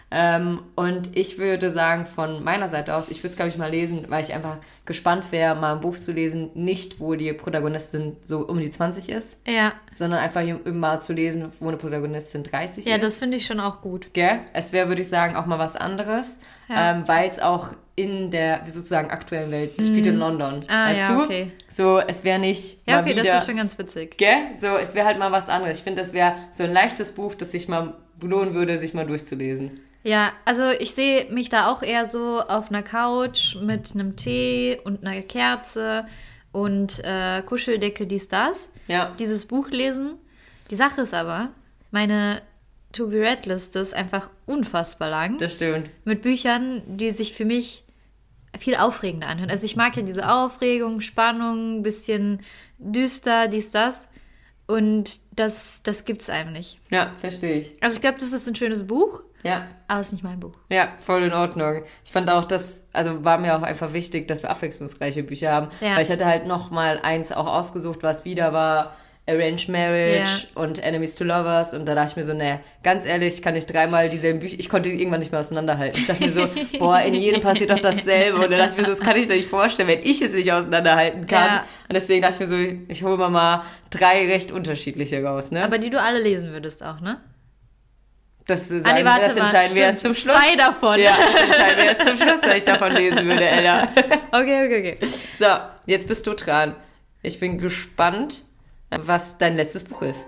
Ähm, und ich würde sagen, von meiner Seite aus, ich würde es, glaube ich, mal lesen, weil ich einfach gespannt wäre, mal ein Buch zu lesen, nicht wo die Protagonistin so um die zwanzig ist, Ja. sondern einfach mal zu lesen, wo eine Protagonistin dreißig Ja, ist. Ja, das finde ich schon auch gut. Gell? Es wäre, würde ich sagen, auch mal was anderes, ja. ähm, weil es auch in der sozusagen aktuellen Welt, es spielt in London, ah, weißt ja, du? Okay. So, es wäre nicht Ja, mal okay, wieder, das ist schon ganz witzig. Gell? So, es wäre halt mal was anderes. Ich finde, das wäre so ein leichtes Buch, das sich mal lohnen würde, sich mal durchzulesen. Ja, also ich sehe mich da auch eher so auf einer Couch mit einem Tee und einer Kerze und äh, Kuscheldecke, dies, das. Ja. Dieses Buch lesen. Die Sache ist aber, meine To-Be-Read-Liste ist einfach unfassbar lang. Das stimmt. Mit Büchern, die sich für mich viel aufregender anhören. Also ich mag ja diese Aufregung, Spannung, ein bisschen düster, dies, das. Und das, das gibt's einem nicht. Ja, verstehe ich. Also ich glaube, das ist ein schönes Buch. Ja. Aber es ist nicht mein Buch. Ja, voll in Ordnung. Ich fand auch, das, also war mir auch einfach wichtig, dass wir abwechslungsreiche Bücher haben. Ja. Weil ich hatte halt noch mal eins auch ausgesucht, was wieder war Arranged Marriage ja. und Enemies to Lovers. Und da dachte ich mir so, ne, ganz ehrlich, kann ich dreimal dieselben Bücher, ich konnte die irgendwann nicht mehr auseinanderhalten. Ich dachte mir so, boah, in jedem passiert doch dasselbe. Und dann dachte ich mir so, das kann ich mir nicht vorstellen, wenn ich es nicht auseinanderhalten kann. Ja. Und deswegen dachte ich mir so, ich hole mir mal drei recht unterschiedliche raus, ne? Aber die du alle lesen würdest auch, ne? Das, sagen, ah, nee, warte, das entscheiden wir erst zum Schluss. Zwei davon. Ja, das entscheiden wir erst zum Schluss, was ich davon lesen würde, Ella. Okay, okay, okay. So, jetzt bist du dran. Ich bin gespannt, was dein letztes Buch ist.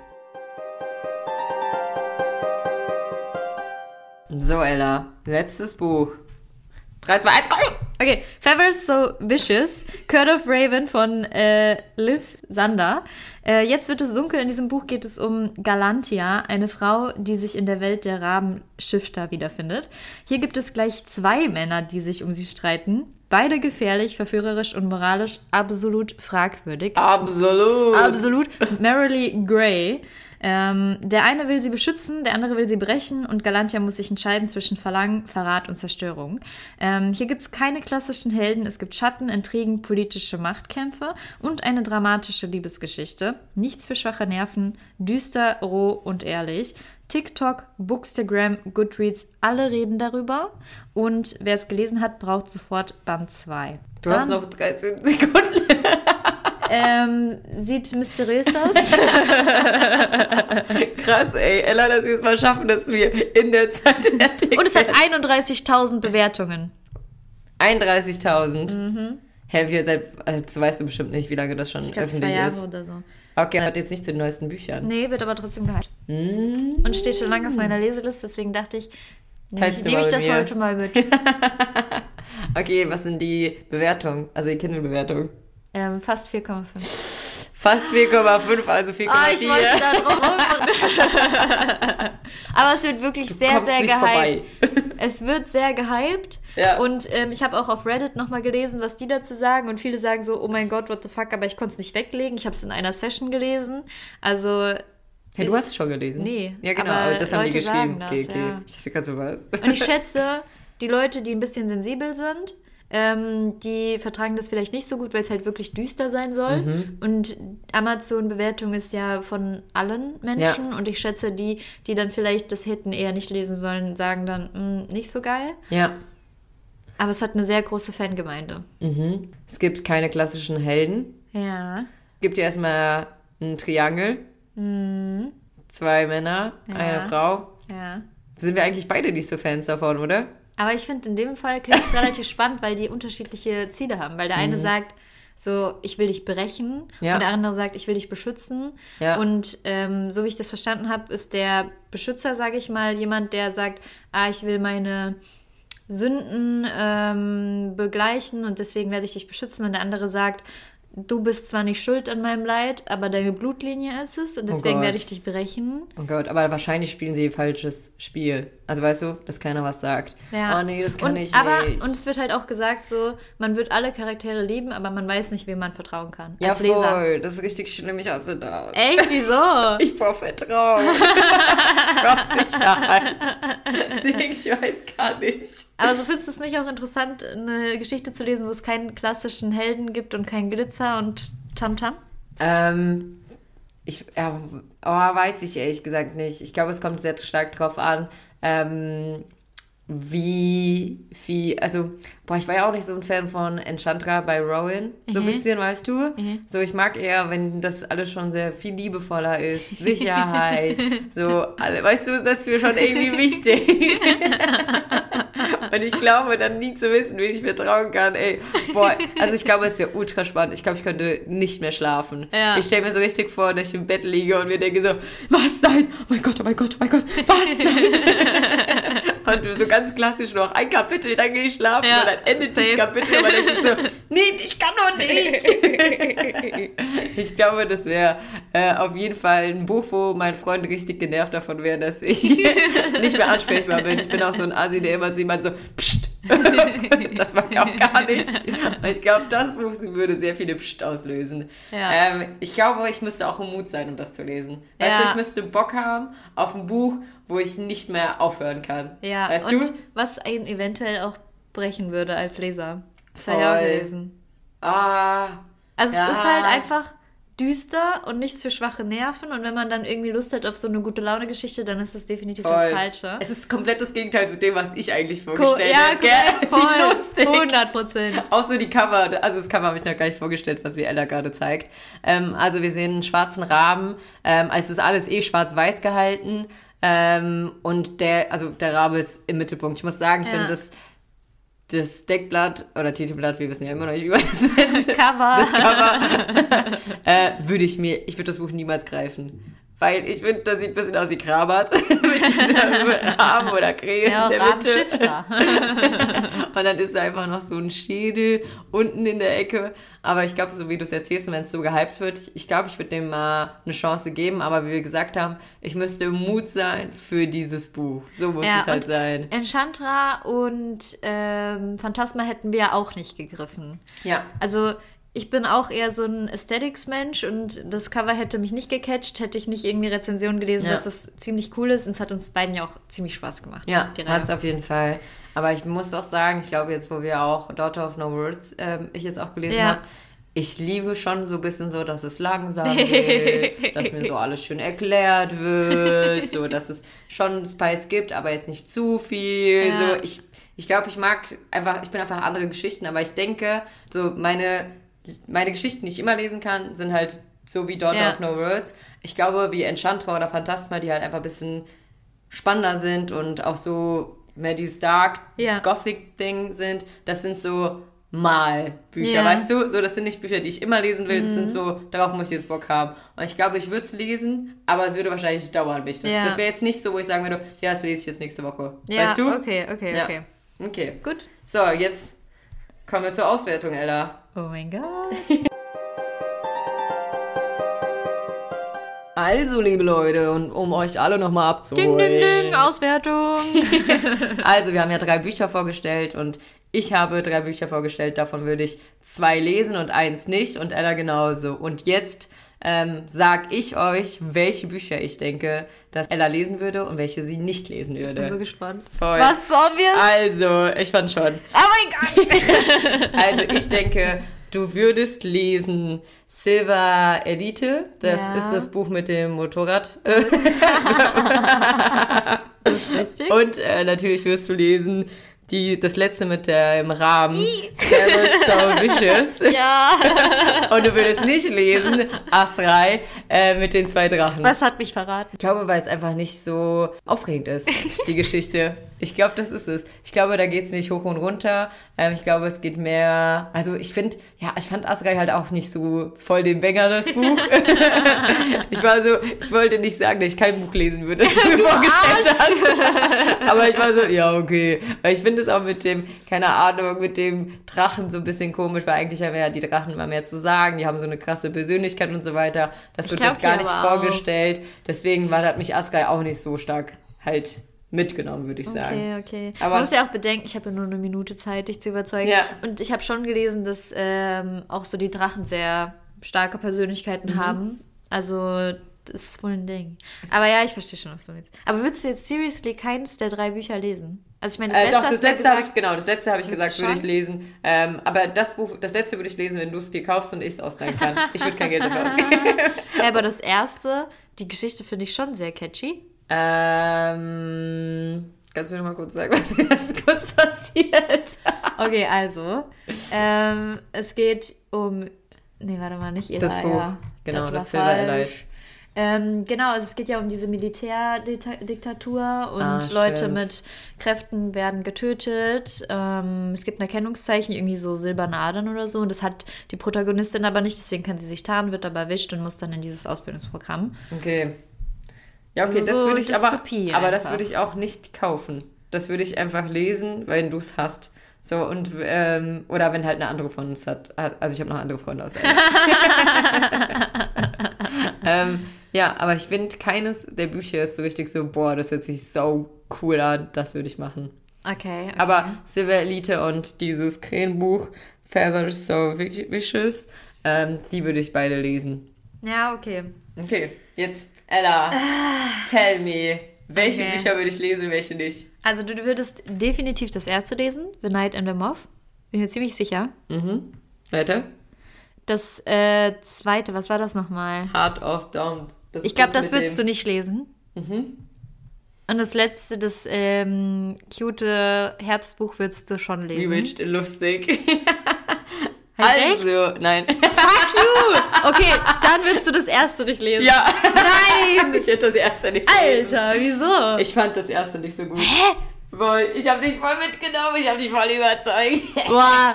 So, Ella, letztes Buch. drei, zwei, eins, go! Okay, Feathers So Vicious, Curse of Raven von äh, Liv Sander. Äh, jetzt wird es dunkel. In diesem Buch geht es um Galantia, eine Frau, die sich in der Welt der Rabenschifter wiederfindet. Hier gibt es gleich zwei Männer, die sich um sie streiten. Beide gefährlich, verführerisch und moralisch absolut fragwürdig. Absolut. Absolut. Marilee Gray. Ähm, der eine will sie beschützen, der andere will sie brechen und Galantia muss sich entscheiden zwischen Verlangen, Verrat und Zerstörung. Ähm, hier gibt es keine klassischen Helden, es gibt Schatten, Intrigen, politische Machtkämpfe und eine dramatische Liebesgeschichte. Nichts für schwache Nerven, düster, roh und ehrlich. TikTok, Bookstagram, Goodreads, alle reden darüber. Und wer es gelesen hat, braucht sofort Band zwei. Du Dann, hast noch dreizehn Sekunden. ähm, sieht mysteriös aus. Krass, ey. Ella, dass wir es mal schaffen, dass wir in der Zeit fertig sind. Und es hat einunddreißigtausend Bewertungen. einunddreißigtausend? Mhm. Hä, wir seit, also weißt du bestimmt nicht, wie lange das schon ich glaub, öffentlich zwei Jahre ist. Oder so. Okay, hat jetzt nicht zu den neuesten Büchern. Nee, wird aber trotzdem gehypt. Mm. Und steht schon lange auf meiner Leseliste, deswegen dachte ich, nehme ich, nehm ich das mir? heute mal mit. Okay, was sind die Bewertungen? Also die Kindle-Bewertungen? Ähm, fast vier Komma fünf. Fast vier Komma fünf, also vier Komma vier. Oh, ich wollte da drauf. Aber es wird wirklich du sehr, sehr nicht gehypt. Vorbei. Es wird sehr gehypt. Ja. Und ähm, ich habe auch auf Reddit nochmal gelesen, was die dazu sagen. Und viele sagen so, oh mein Gott, what the fuck, aber ich konnte es nicht weglegen. Ich habe es in einer Session gelesen. Also... Hey, du hast es schon gelesen? Nee. Ja, genau, aber das haben Leute die geschrieben. Das, okay, okay. Ja. Ich dachte, kannst du was? Und ich schätze, die Leute, die ein bisschen sensibel sind, ähm, die vertragen das vielleicht nicht so gut, weil es halt wirklich düster sein soll. Mhm. Und Amazon-Bewertung ist ja von allen Menschen. Ja. Und ich schätze, die, die dann vielleicht das hätten eher nicht lesen sollen, sagen dann, nicht so geil. Ja. Aber es hat eine sehr große Fangemeinde. Mhm. Es gibt keine klassischen Helden. Ja. Es gibt ja erstmal ein Triangel. Mhm. Zwei Männer, ja. eine Frau. Ja. Sind wir eigentlich beide nicht so Fans davon, oder? Aber ich finde, in dem Fall klingt es relativ spannend, weil die unterschiedliche Ziele haben. Weil der eine mhm. sagt, so, ich will dich brechen. Ja. Und der andere sagt, ich will dich beschützen. Ja. Und ähm, so wie ich das verstanden habe, ist der Beschützer, sage ich mal, jemand, der sagt, ah, ich will meine Sünden ähm, begleichen und deswegen werde ich dich beschützen. Und der andere sagt, du bist zwar nicht schuld an meinem Leid, aber deine Blutlinie ist es und deswegen oh werde ich dich brechen. Oh Gott, aber wahrscheinlich spielen sie ein falsches Spiel. Also weißt du, dass keiner was sagt. Ja. Oh nee, das kann und, ich aber, nicht. Und es wird halt auch gesagt so, man wird alle Charaktere lieben, aber man weiß nicht, wem man vertrauen kann. Ja, als Leser. voll. Das ist richtig schlimm. Ich hasse das. Echt? Wieso? Ich brauche Vertrauen. Ich brauche Sicherheit. Deswegen, ich weiß gar nicht. Aber so findest du es nicht auch interessant, eine Geschichte zu lesen, wo es keinen klassischen Helden gibt und keinen Glitzer und Tamtam? Ähm, ich, ja, oh, weiß ich ehrlich gesagt nicht. Ich glaube, es kommt sehr stark drauf an, ähm, wie, wie, also, boah, ich war ja auch nicht so ein Fan von Enchantra bei Rowan, so ein Mhm. bisschen, weißt du? Mhm. So, ich mag eher, wenn das alles schon sehr viel liebevoller ist, Sicherheit, so, alle, weißt du, das ist mir schon irgendwie wichtig. Und ich glaube, dann nie zu wissen, wie ich mir trauen kann, ey, boah, also ich glaube, es wäre ultra spannend. Ich glaube, ich könnte nicht mehr schlafen. Ja. Ich stelle mir so richtig vor, dass ich im Bett liege und mir denke so, was, nein, oh mein Gott, oh mein Gott, oh mein Gott, was, nein. Und so ganz klassisch noch ein Kapitel, dann gehe ich schlafen Ja, und dann endet safe. das Kapitel, aber dann denke ich so, nee, ich kann doch nicht. Ich glaube, das wäre äh, auf jeden Fall ein Buch, wo mein Freund richtig genervt davon wäre, dass ich nicht mehr ansprechbar bin. Ich bin auch so ein Asi, der immer zu jemand so, psst. Das mag ich auch gar nicht. Ich glaube, das Buch würde sehr viele Psst auslösen. Ja. Ähm, ich glaube, ich müsste auch im Mut sein, um das zu lesen. Weißt Ja. du, ich müsste Bock haben auf ein Buch, wo ich nicht mehr aufhören kann. Ja, weißt und du? was einen eventuell auch brechen würde als Leser. Das habe ich auch Voll. gelesen. Ah, Also Ja. es ist halt einfach düster und nichts für schwache Nerven. Und wenn man dann irgendwie Lust hat auf so eine gute Laune-Geschichte, dann ist das definitiv das voll. Falsche. Es ist komplett das Gegenteil zu dem, was ich eigentlich Co- vorgestellt ja, habe. Gell? voll, Wie lustig. hundert Prozent. Auch so die Cover, also das Cover habe ich noch gar nicht vorgestellt, was mir Ella gerade zeigt. Ähm, also wir sehen einen schwarzen Rahmen, ähm, es ist alles eh schwarz-weiß gehalten ähm, und der, also der Rabe ist im Mittelpunkt. Ich muss sagen, ich Ja. finde das, das Deckblatt oder Titelblatt, wir wissen ja immer noch nicht, wie man das nennt. Cover. Das Cover äh, würde ich mir, ich würde das Buch niemals greifen. Weil ich finde, das sieht ein bisschen aus wie Krabat. Mit diesem Raben oder Krähen Ja, in der Raben Mitte. Schifter. Und dann ist da einfach noch so ein Schädel unten in der Ecke. Aber ich glaube, so wie du es erzählst, wenn es so gehypt wird, ich glaube, ich würde dem mal eine Chance geben. Aber wie wir gesagt haben, ich müsste im Mut sein für dieses Buch. So muss Ja, es halt und sein. Enchantra und ähm, Phantasma hätten wir ja auch nicht gegriffen. Ja. Also ich bin auch eher so ein Aesthetics-Mensch und das Cover hätte mich nicht gecatcht, hätte ich nicht irgendwie Rezensionen gelesen, Ja. dass das ziemlich cool ist und es hat uns beiden ja auch ziemlich Spaß gemacht. Ja, die hat es Reihe. auf jeden Fall. Aber ich muss auch sagen, ich glaube jetzt, wo wir auch Daughter of No Words, ähm, ich jetzt auch gelesen Ja. habe, ich liebe schon so ein bisschen so, dass es langsam geht, dass mir so alles schön erklärt wird, so, dass es schon Spice gibt, aber jetzt nicht zu viel. Ja. So, ich ich glaube, ich mag einfach, ich bin einfach andere Geschichten, aber ich denke, so meine, meine Geschichten, die ich immer lesen kann, sind halt so wie Daughter Ja. of No Words. Ich glaube, wie Enchantra oder Phantasma, die halt einfach ein bisschen spannender sind und auch so mehr dieses Dark Ja. Gothic-Ding sind, das sind so Malbücher, Ja. weißt du? So, das sind nicht Bücher, die ich immer lesen will, das sind so, darauf muss ich jetzt Bock haben. Und ich glaube, ich würde es lesen, aber es würde wahrscheinlich dauern, bis ich das, Ja. das wäre jetzt nicht so, wo ich sagen würde, ja, das lese ich jetzt nächste Woche. Ja, weißt du? okay, okay, Ja. okay. Okay. Gut. So, jetzt kommen wir zur Auswertung, Ella. Oh mein Gott. Also, liebe Leute, und um euch alle nochmal abzuholen. Ding, ding, ding, Auswertung. Also, wir haben ja drei Bücher vorgestellt und ich habe drei Bücher vorgestellt. Davon würde ich zwei lesen und eins nicht und Ella genauso. Und jetzt ähm, sag ich euch, welche Bücher ich denke, dass Ella lesen würde und welche sie nicht lesen Ich bin so würde. gespannt. Voll. Was sollen wir? Also, ich fand schon. Oh mein Gott. Also, ich denke, du würdest lesen Silver Elite. Das Ja. ist das Buch mit dem Motorrad. Das ist richtig. Und äh, natürlich wirst du lesen die, das letzte mit dem Rahmen. That was so vicious. Ja. Und du würdest nicht lesen Asrai äh, mit den zwei Drachen. Was hat mich verraten? Ich glaube, weil es einfach nicht so aufregend ist, die Geschichte. Ich glaube, das ist es. Ich glaube, da geht es nicht hoch und runter. Ähm, ich glaube, es geht mehr... Also ich finde, ja, ich fand Asrai halt auch nicht so voll den Banger, das Buch. Ich war so, ich wollte nicht sagen, dass ich kein Buch lesen würde, das du mir vorgestellt hast. Aber ich war so, ja, okay. Weil ich finde es auch mit dem, keine Ahnung, mit dem Drachen so ein bisschen komisch, weil eigentlich haben ja die Drachen immer mehr zu sagen. Die haben so eine krasse Persönlichkeit und so weiter. Das Ich wird glaub dort gar die nicht aber auch. vorgestellt. Deswegen war, hat mich Asrai auch nicht so stark halt mitgenommen, würde ich sagen. Okay, okay. Aber- Man muss ja auch bedenken, ich habe ja nur eine Minute Zeit, dich zu überzeugen. Ja. Und ich habe schon gelesen, dass ähm, auch so die Drachen sehr starke Persönlichkeiten Mhm. haben. Also, das ist wohl ein Ding. Aber ja, ich verstehe schon, was du willst. Aber würdest du jetzt seriously keines der drei Bücher lesen? Also ich meine, das Äh, letzte doch, das hast du ja letzte habe ich, gesagt- genau, das letzte habe ich Willst gesagt, du würde ich schon? lesen. Ähm, aber das Buch, das letzte würde ich lesen, wenn du es dir kaufst und ich es ausleihen kann. Ich würde kein Geld dafür ausgeben. Ja, aber das erste, die Geschichte finde ich schon sehr catchy. ähm, Kannst du mir noch mal kurz sagen, was mir erst kurz passiert? Okay, also, ähm, es geht um, nee, warte mal, nicht Ela, das Buch, ja, genau, das, das Silver Elite. Ähm, genau, also es geht ja um diese Militärdiktatur und Ah, Leute stimmt. mit Kräften werden getötet. Ähm, es gibt ein Erkennungszeichen, irgendwie so silberne Adern oder so. Und das hat die Protagonistin aber nicht, deswegen kann sie sich tarnen, wird aber erwischt und muss dann in dieses Ausbildungsprogramm. Okay. Ja, okay, Also das so würde ich aber, Dystopie aber das einfach. würde ich auch nicht kaufen. Das würde ich einfach lesen, weil du es hast. So, und, ähm, oder wenn halt eine andere von uns hat. Also ich habe noch andere Freunde aus der ähm, Ja, aber ich finde, keines der Bücher ist so richtig so, boah, das hört sich so cool an, das würde ich machen. Okay, okay. Aber Silver Elite und dieses Krähenbuch, Feathers So Vicious, ähm, die würde ich beide lesen. Ja, okay. Okay, jetzt Ella, tell me, welche Okay. Bücher würde ich lesen, welche nicht? Also du würdest definitiv das erste lesen, The Night and the Moth. Bin mir ziemlich sicher. Mhm. Weiter? Das äh, zweite, was war das nochmal? Heart of Dawn. Das Ich glaube, das würdest du nicht lesen. Mhm. Und das letzte, das ähm, cute Herbstbuch würdest du schon lesen. Bewitched lustig. Halt echt? Also, nein. Fuck you! Okay, dann würdest du das erste nicht lesen. Ja. Nein! Ich hätte das erste nicht gelesen. Alter, wieso? Ich fand das erste nicht so gut. Hä? Voll, ich habe dich voll mitgenommen, ich habe dich voll überzeugt. Boah,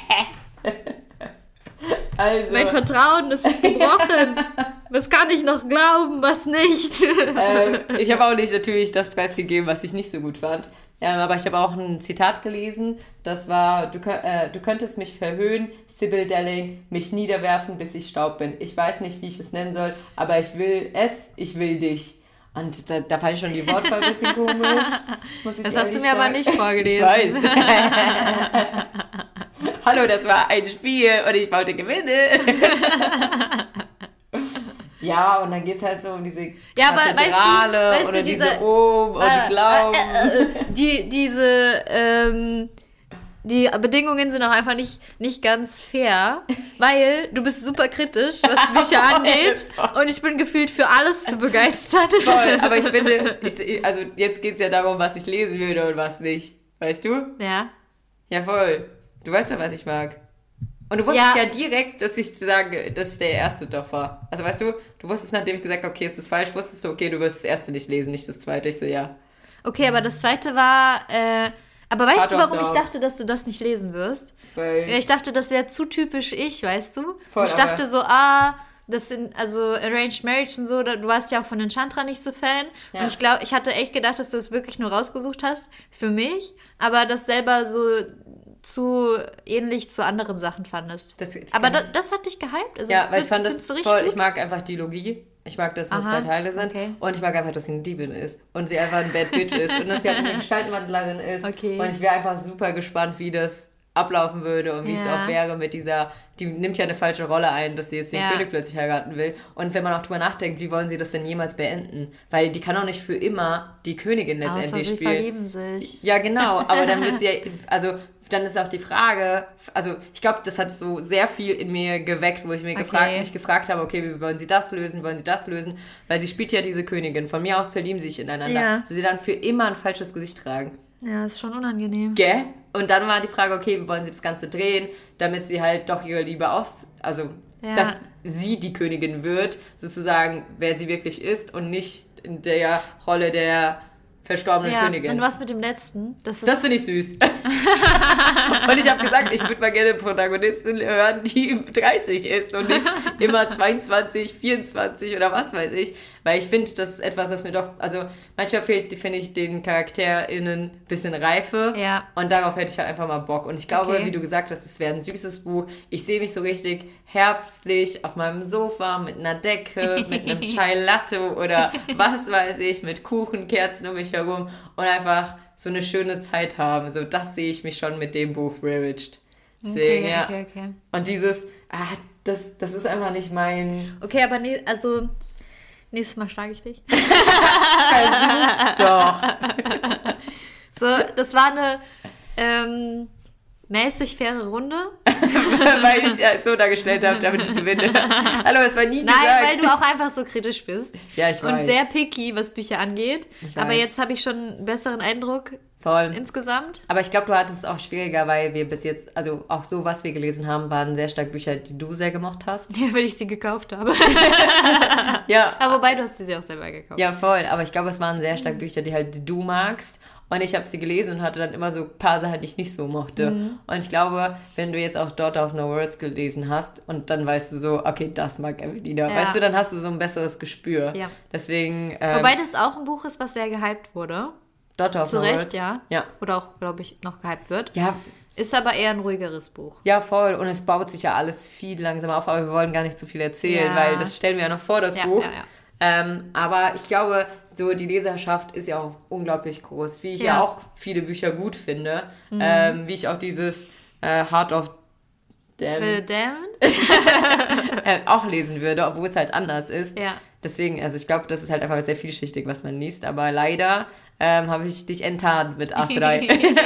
Also, mein Vertrauen, das ist gebrochen. Was kann ich noch glauben, was nicht? ähm, ich habe auch nicht natürlich das preisgegeben, was ich nicht so gut fand. Ähm, aber ich habe auch ein Zitat gelesen, das war, du, kö- äh, du könntest mich verhöhnen, Sybil Delling, mich niederwerfen, bis ich Staub bin. Ich weiß nicht, wie ich es nennen soll, aber ich will es, ich will dich. Und da, da fand ich schon die Wortwahl ein bisschen komisch. Muss ich Das hast du ehrlich mir aber sagen. nicht vorgelesen. Ich weiß. Hallo, das war ein Spiel und ich wollte gewinnen. Ja, und dann geht es halt so um diese Ja, aber weißt du- Kathedrale weißt du, oder diese- diese Ohm und Äh, Glauben. äh, äh, die, diese, ähm, die Bedingungen sind auch einfach nicht, nicht ganz fair, weil du bist super kritisch, was Bücher angeht, und ich bin gefühlt für alles zu begeistern. Voll, aber ich finde, ich, also jetzt geht es ja darum, was ich lesen würde und was nicht. Weißt du? Ja. Ja, voll. Du weißt ja, was ich mag. Und du wusstest Ja. ja, direkt, dass ich sage, dass es der erste doch war. Also weißt du, du wusstest, nachdem ich gesagt habe, okay, es ist falsch, wusstest du, okay, du wirst das erste nicht lesen, nicht das zweite. Ich so, ja. Okay, aber das zweite war, äh, aber weißt Heart du, of warum ich Dawn. dachte, dass du das nicht lesen wirst? Weil Ja, ich dachte, das wäre zu typisch ich, weißt du? Voll, und ich aber- dachte so, ah, das sind, also Arranged Marriage und so, da, du warst ja auch von den Chandra nicht so Fan. Ja. Und ich glaube, ich hatte echt gedacht, dass du es wirklich nur rausgesucht hast für mich, aber das selber so zu ähnlich zu anderen Sachen fandest. Das- das aber kann da, ich- das hat dich gehypt? Also ja, das weil ich findest- fand das findest du richtig voll, gut? ich mag einfach die Logie. Ich mag, dass es nur Aha, zwei Teile sind. okay. Und ich mag einfach, dass sie eine Diebin ist. Und sie einfach ein Bad Bitch ist. Und dass sie halt eine Gestaltenwandlerin ist. Okay. Und ich wäre einfach super gespannt, wie das ablaufen würde und wie es Ja. auch wäre mit dieser, die nimmt ja eine falsche Rolle ein, dass sie jetzt den Ja. König plötzlich heiraten will. Und wenn man auch drüber nachdenkt, wie wollen sie das denn jemals beenden? Weil die kann auch nicht für immer die Königin Außer letztendlich sie spielen. verlieben sich. Ja, genau, aber dann wird sie ja, also dann ist auch die Frage, also ich glaube, das hat so sehr viel in mir geweckt, wo ich mir Okay. gefragt, mich gefragt habe, okay, wie wollen sie das lösen, wollen sie das lösen? Weil sie spielt ja diese Königin, von mir aus verlieben sie sich ineinander. Ja. So, sie dann für immer ein falsches Gesicht tragen. Ja, ist schon unangenehm. Gell? Und dann war die Frage, okay, wie wollen sie das Ganze drehen, damit sie halt doch ihre Liebe aus, also Ja. dass sie die Königin wird, sozusagen, wer sie wirklich ist und nicht in der Rolle der verstorbenen Ja, Königin. und was mit dem letzten? Das ist Das finde ich süß. Und ich habe gesagt, ich würde mal gerne eine Protagonistin hören, die dreißig ist und nicht immer zweiundzwanzig, vierundzwanzig oder was weiß ich. Weil ich finde, das ist etwas, was mir doch, also manchmal fehlt, finde ich, den CharakterInnen ein bisschen Reife. Ja. Und darauf hätte ich halt einfach mal Bock. Und ich glaube, Okay. wie du gesagt hast, es wäre ein süßes Buch. Ich sehe mich so richtig herbstlich auf meinem Sofa mit einer Decke, mit einem Chai Latte oder was weiß ich, mit Kuchen, Kerzen um mich herum und einfach so eine schöne Zeit haben. So, das sehe ich mich schon mit dem Buch Bewitched. Deswegen, okay, ja. okay, okay. Und dieses, ah, das, das ist einfach nicht mein... Okay, aber nee, also nächstes Mal schlage ich dich. Versuch's doch. So, das war eine ähm, mäßig faire Runde. Weil ich es ja so dargestellt habe, damit ich gewinne. Hallo, es war nie Nein, gesagt. weil du auch einfach so kritisch bist. Ja, ich weiß. Und sehr picky, was Bücher angeht. Ich Aber weiß. jetzt habe ich schon einen besseren Eindruck Voll. insgesamt. Aber ich glaube, du hattest es auch schwieriger, weil wir bis jetzt, also auch so, was wir gelesen haben, waren sehr stark Bücher, die du sehr gemocht hast. Ja, weil ich sie gekauft habe. Ja. Aber wobei, du hast sie auch selber gekauft. Ja, voll. Aber ich glaube, es waren sehr stark Bücher, die halt die du magst. Und ich habe sie gelesen und hatte dann immer so ein paar Sachen, die ich nicht so mochte. Mhm. Und ich glaube, wenn du jetzt auch Daughter of No Words gelesen hast und dann weißt du so, okay, das mag Evelina. Ja. Weißt du, dann hast du so ein besseres Gespür. Ja. Deswegen... Ähm, Wobei das auch ein Buch ist, was sehr gehypt wurde. Daughter of Zu No Recht, Words. ja. Ja. Oder auch, glaube ich, noch gehypt wird. Ja. Ist aber eher ein ruhigeres Buch. Ja, voll. Und es baut sich ja alles viel langsamer auf, aber wir wollen gar nicht zu viel erzählen, Ja. weil das stellen wir ja noch vor, das Ja, Buch. ja, ja. Ähm, aber ich glaube, so die Leserschaft ist ja auch unglaublich groß. Wie ich ja, Ja. auch viele Bücher gut finde. Mhm. Ähm, wie ich auch dieses äh, Heart of Will Damned Damned? äh, auch lesen würde, obwohl es halt anders ist. Ja. Deswegen, also ich glaube, das ist halt einfach sehr vielschichtig, was man liest. Aber leider ähm, habe ich dich enttarnt mit Astray.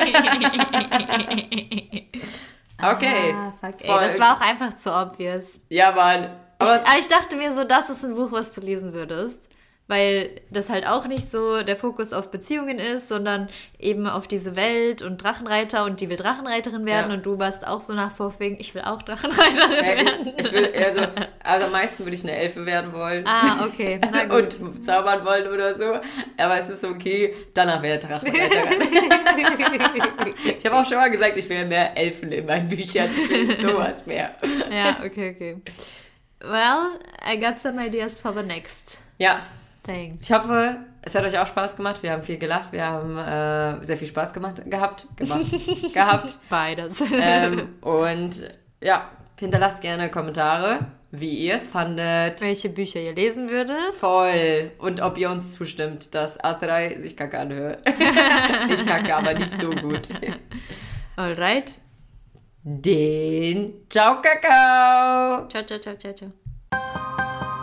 Okay. Ah, fuck, ey. Voll. Das war auch einfach zu obvious. Ja, Mann. Aber Ich, aber ich dachte mir so, das ist ein Buch, was du lesen würdest. Weil das halt auch nicht so der Fokus auf Beziehungen ist, sondern eben auf diese Welt und Drachenreiter und die will Drachenreiterin werden Ja. und du warst auch so nach Vorwegen, ich will auch Drachenreiterin Ja, werden. ich, ich will, also, also am meisten würde ich eine Elfe werden wollen. Ah, okay. Na gut. Und zaubern wollen oder so. Aber es ist okay. Danach wäre Drachenreiterin. Ich habe auch schon mal gesagt, ich will mehr Elfen in meinen Büchern. Ich will sowas mehr. Ja, okay, okay. Well, I got some ideas for the next Ja, thing. ich hoffe, es hat euch auch Spaß gemacht. Wir haben viel gelacht. Wir haben äh, sehr viel Spaß gemacht, gehabt. Gemacht. gehabt. Beides. Ähm, und ja, hinterlasst gerne Kommentare, wie ihr es fandet. Welche Bücher ihr lesen würdet. Voll. Und ob ihr uns zustimmt, dass Astray sich kacke anhört. Ich kacke, aber nicht so gut. Alright. Den Ciao Kakao. Ciao, ciao, ciao, ciao, ciao.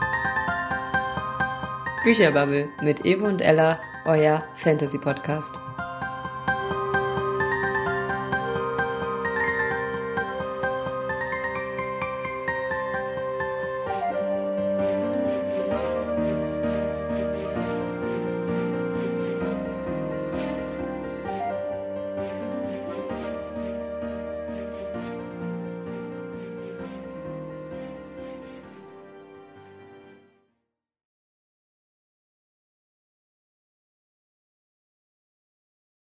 Bücherbubble mit Evo und Ella, euer Fantasy-Podcast.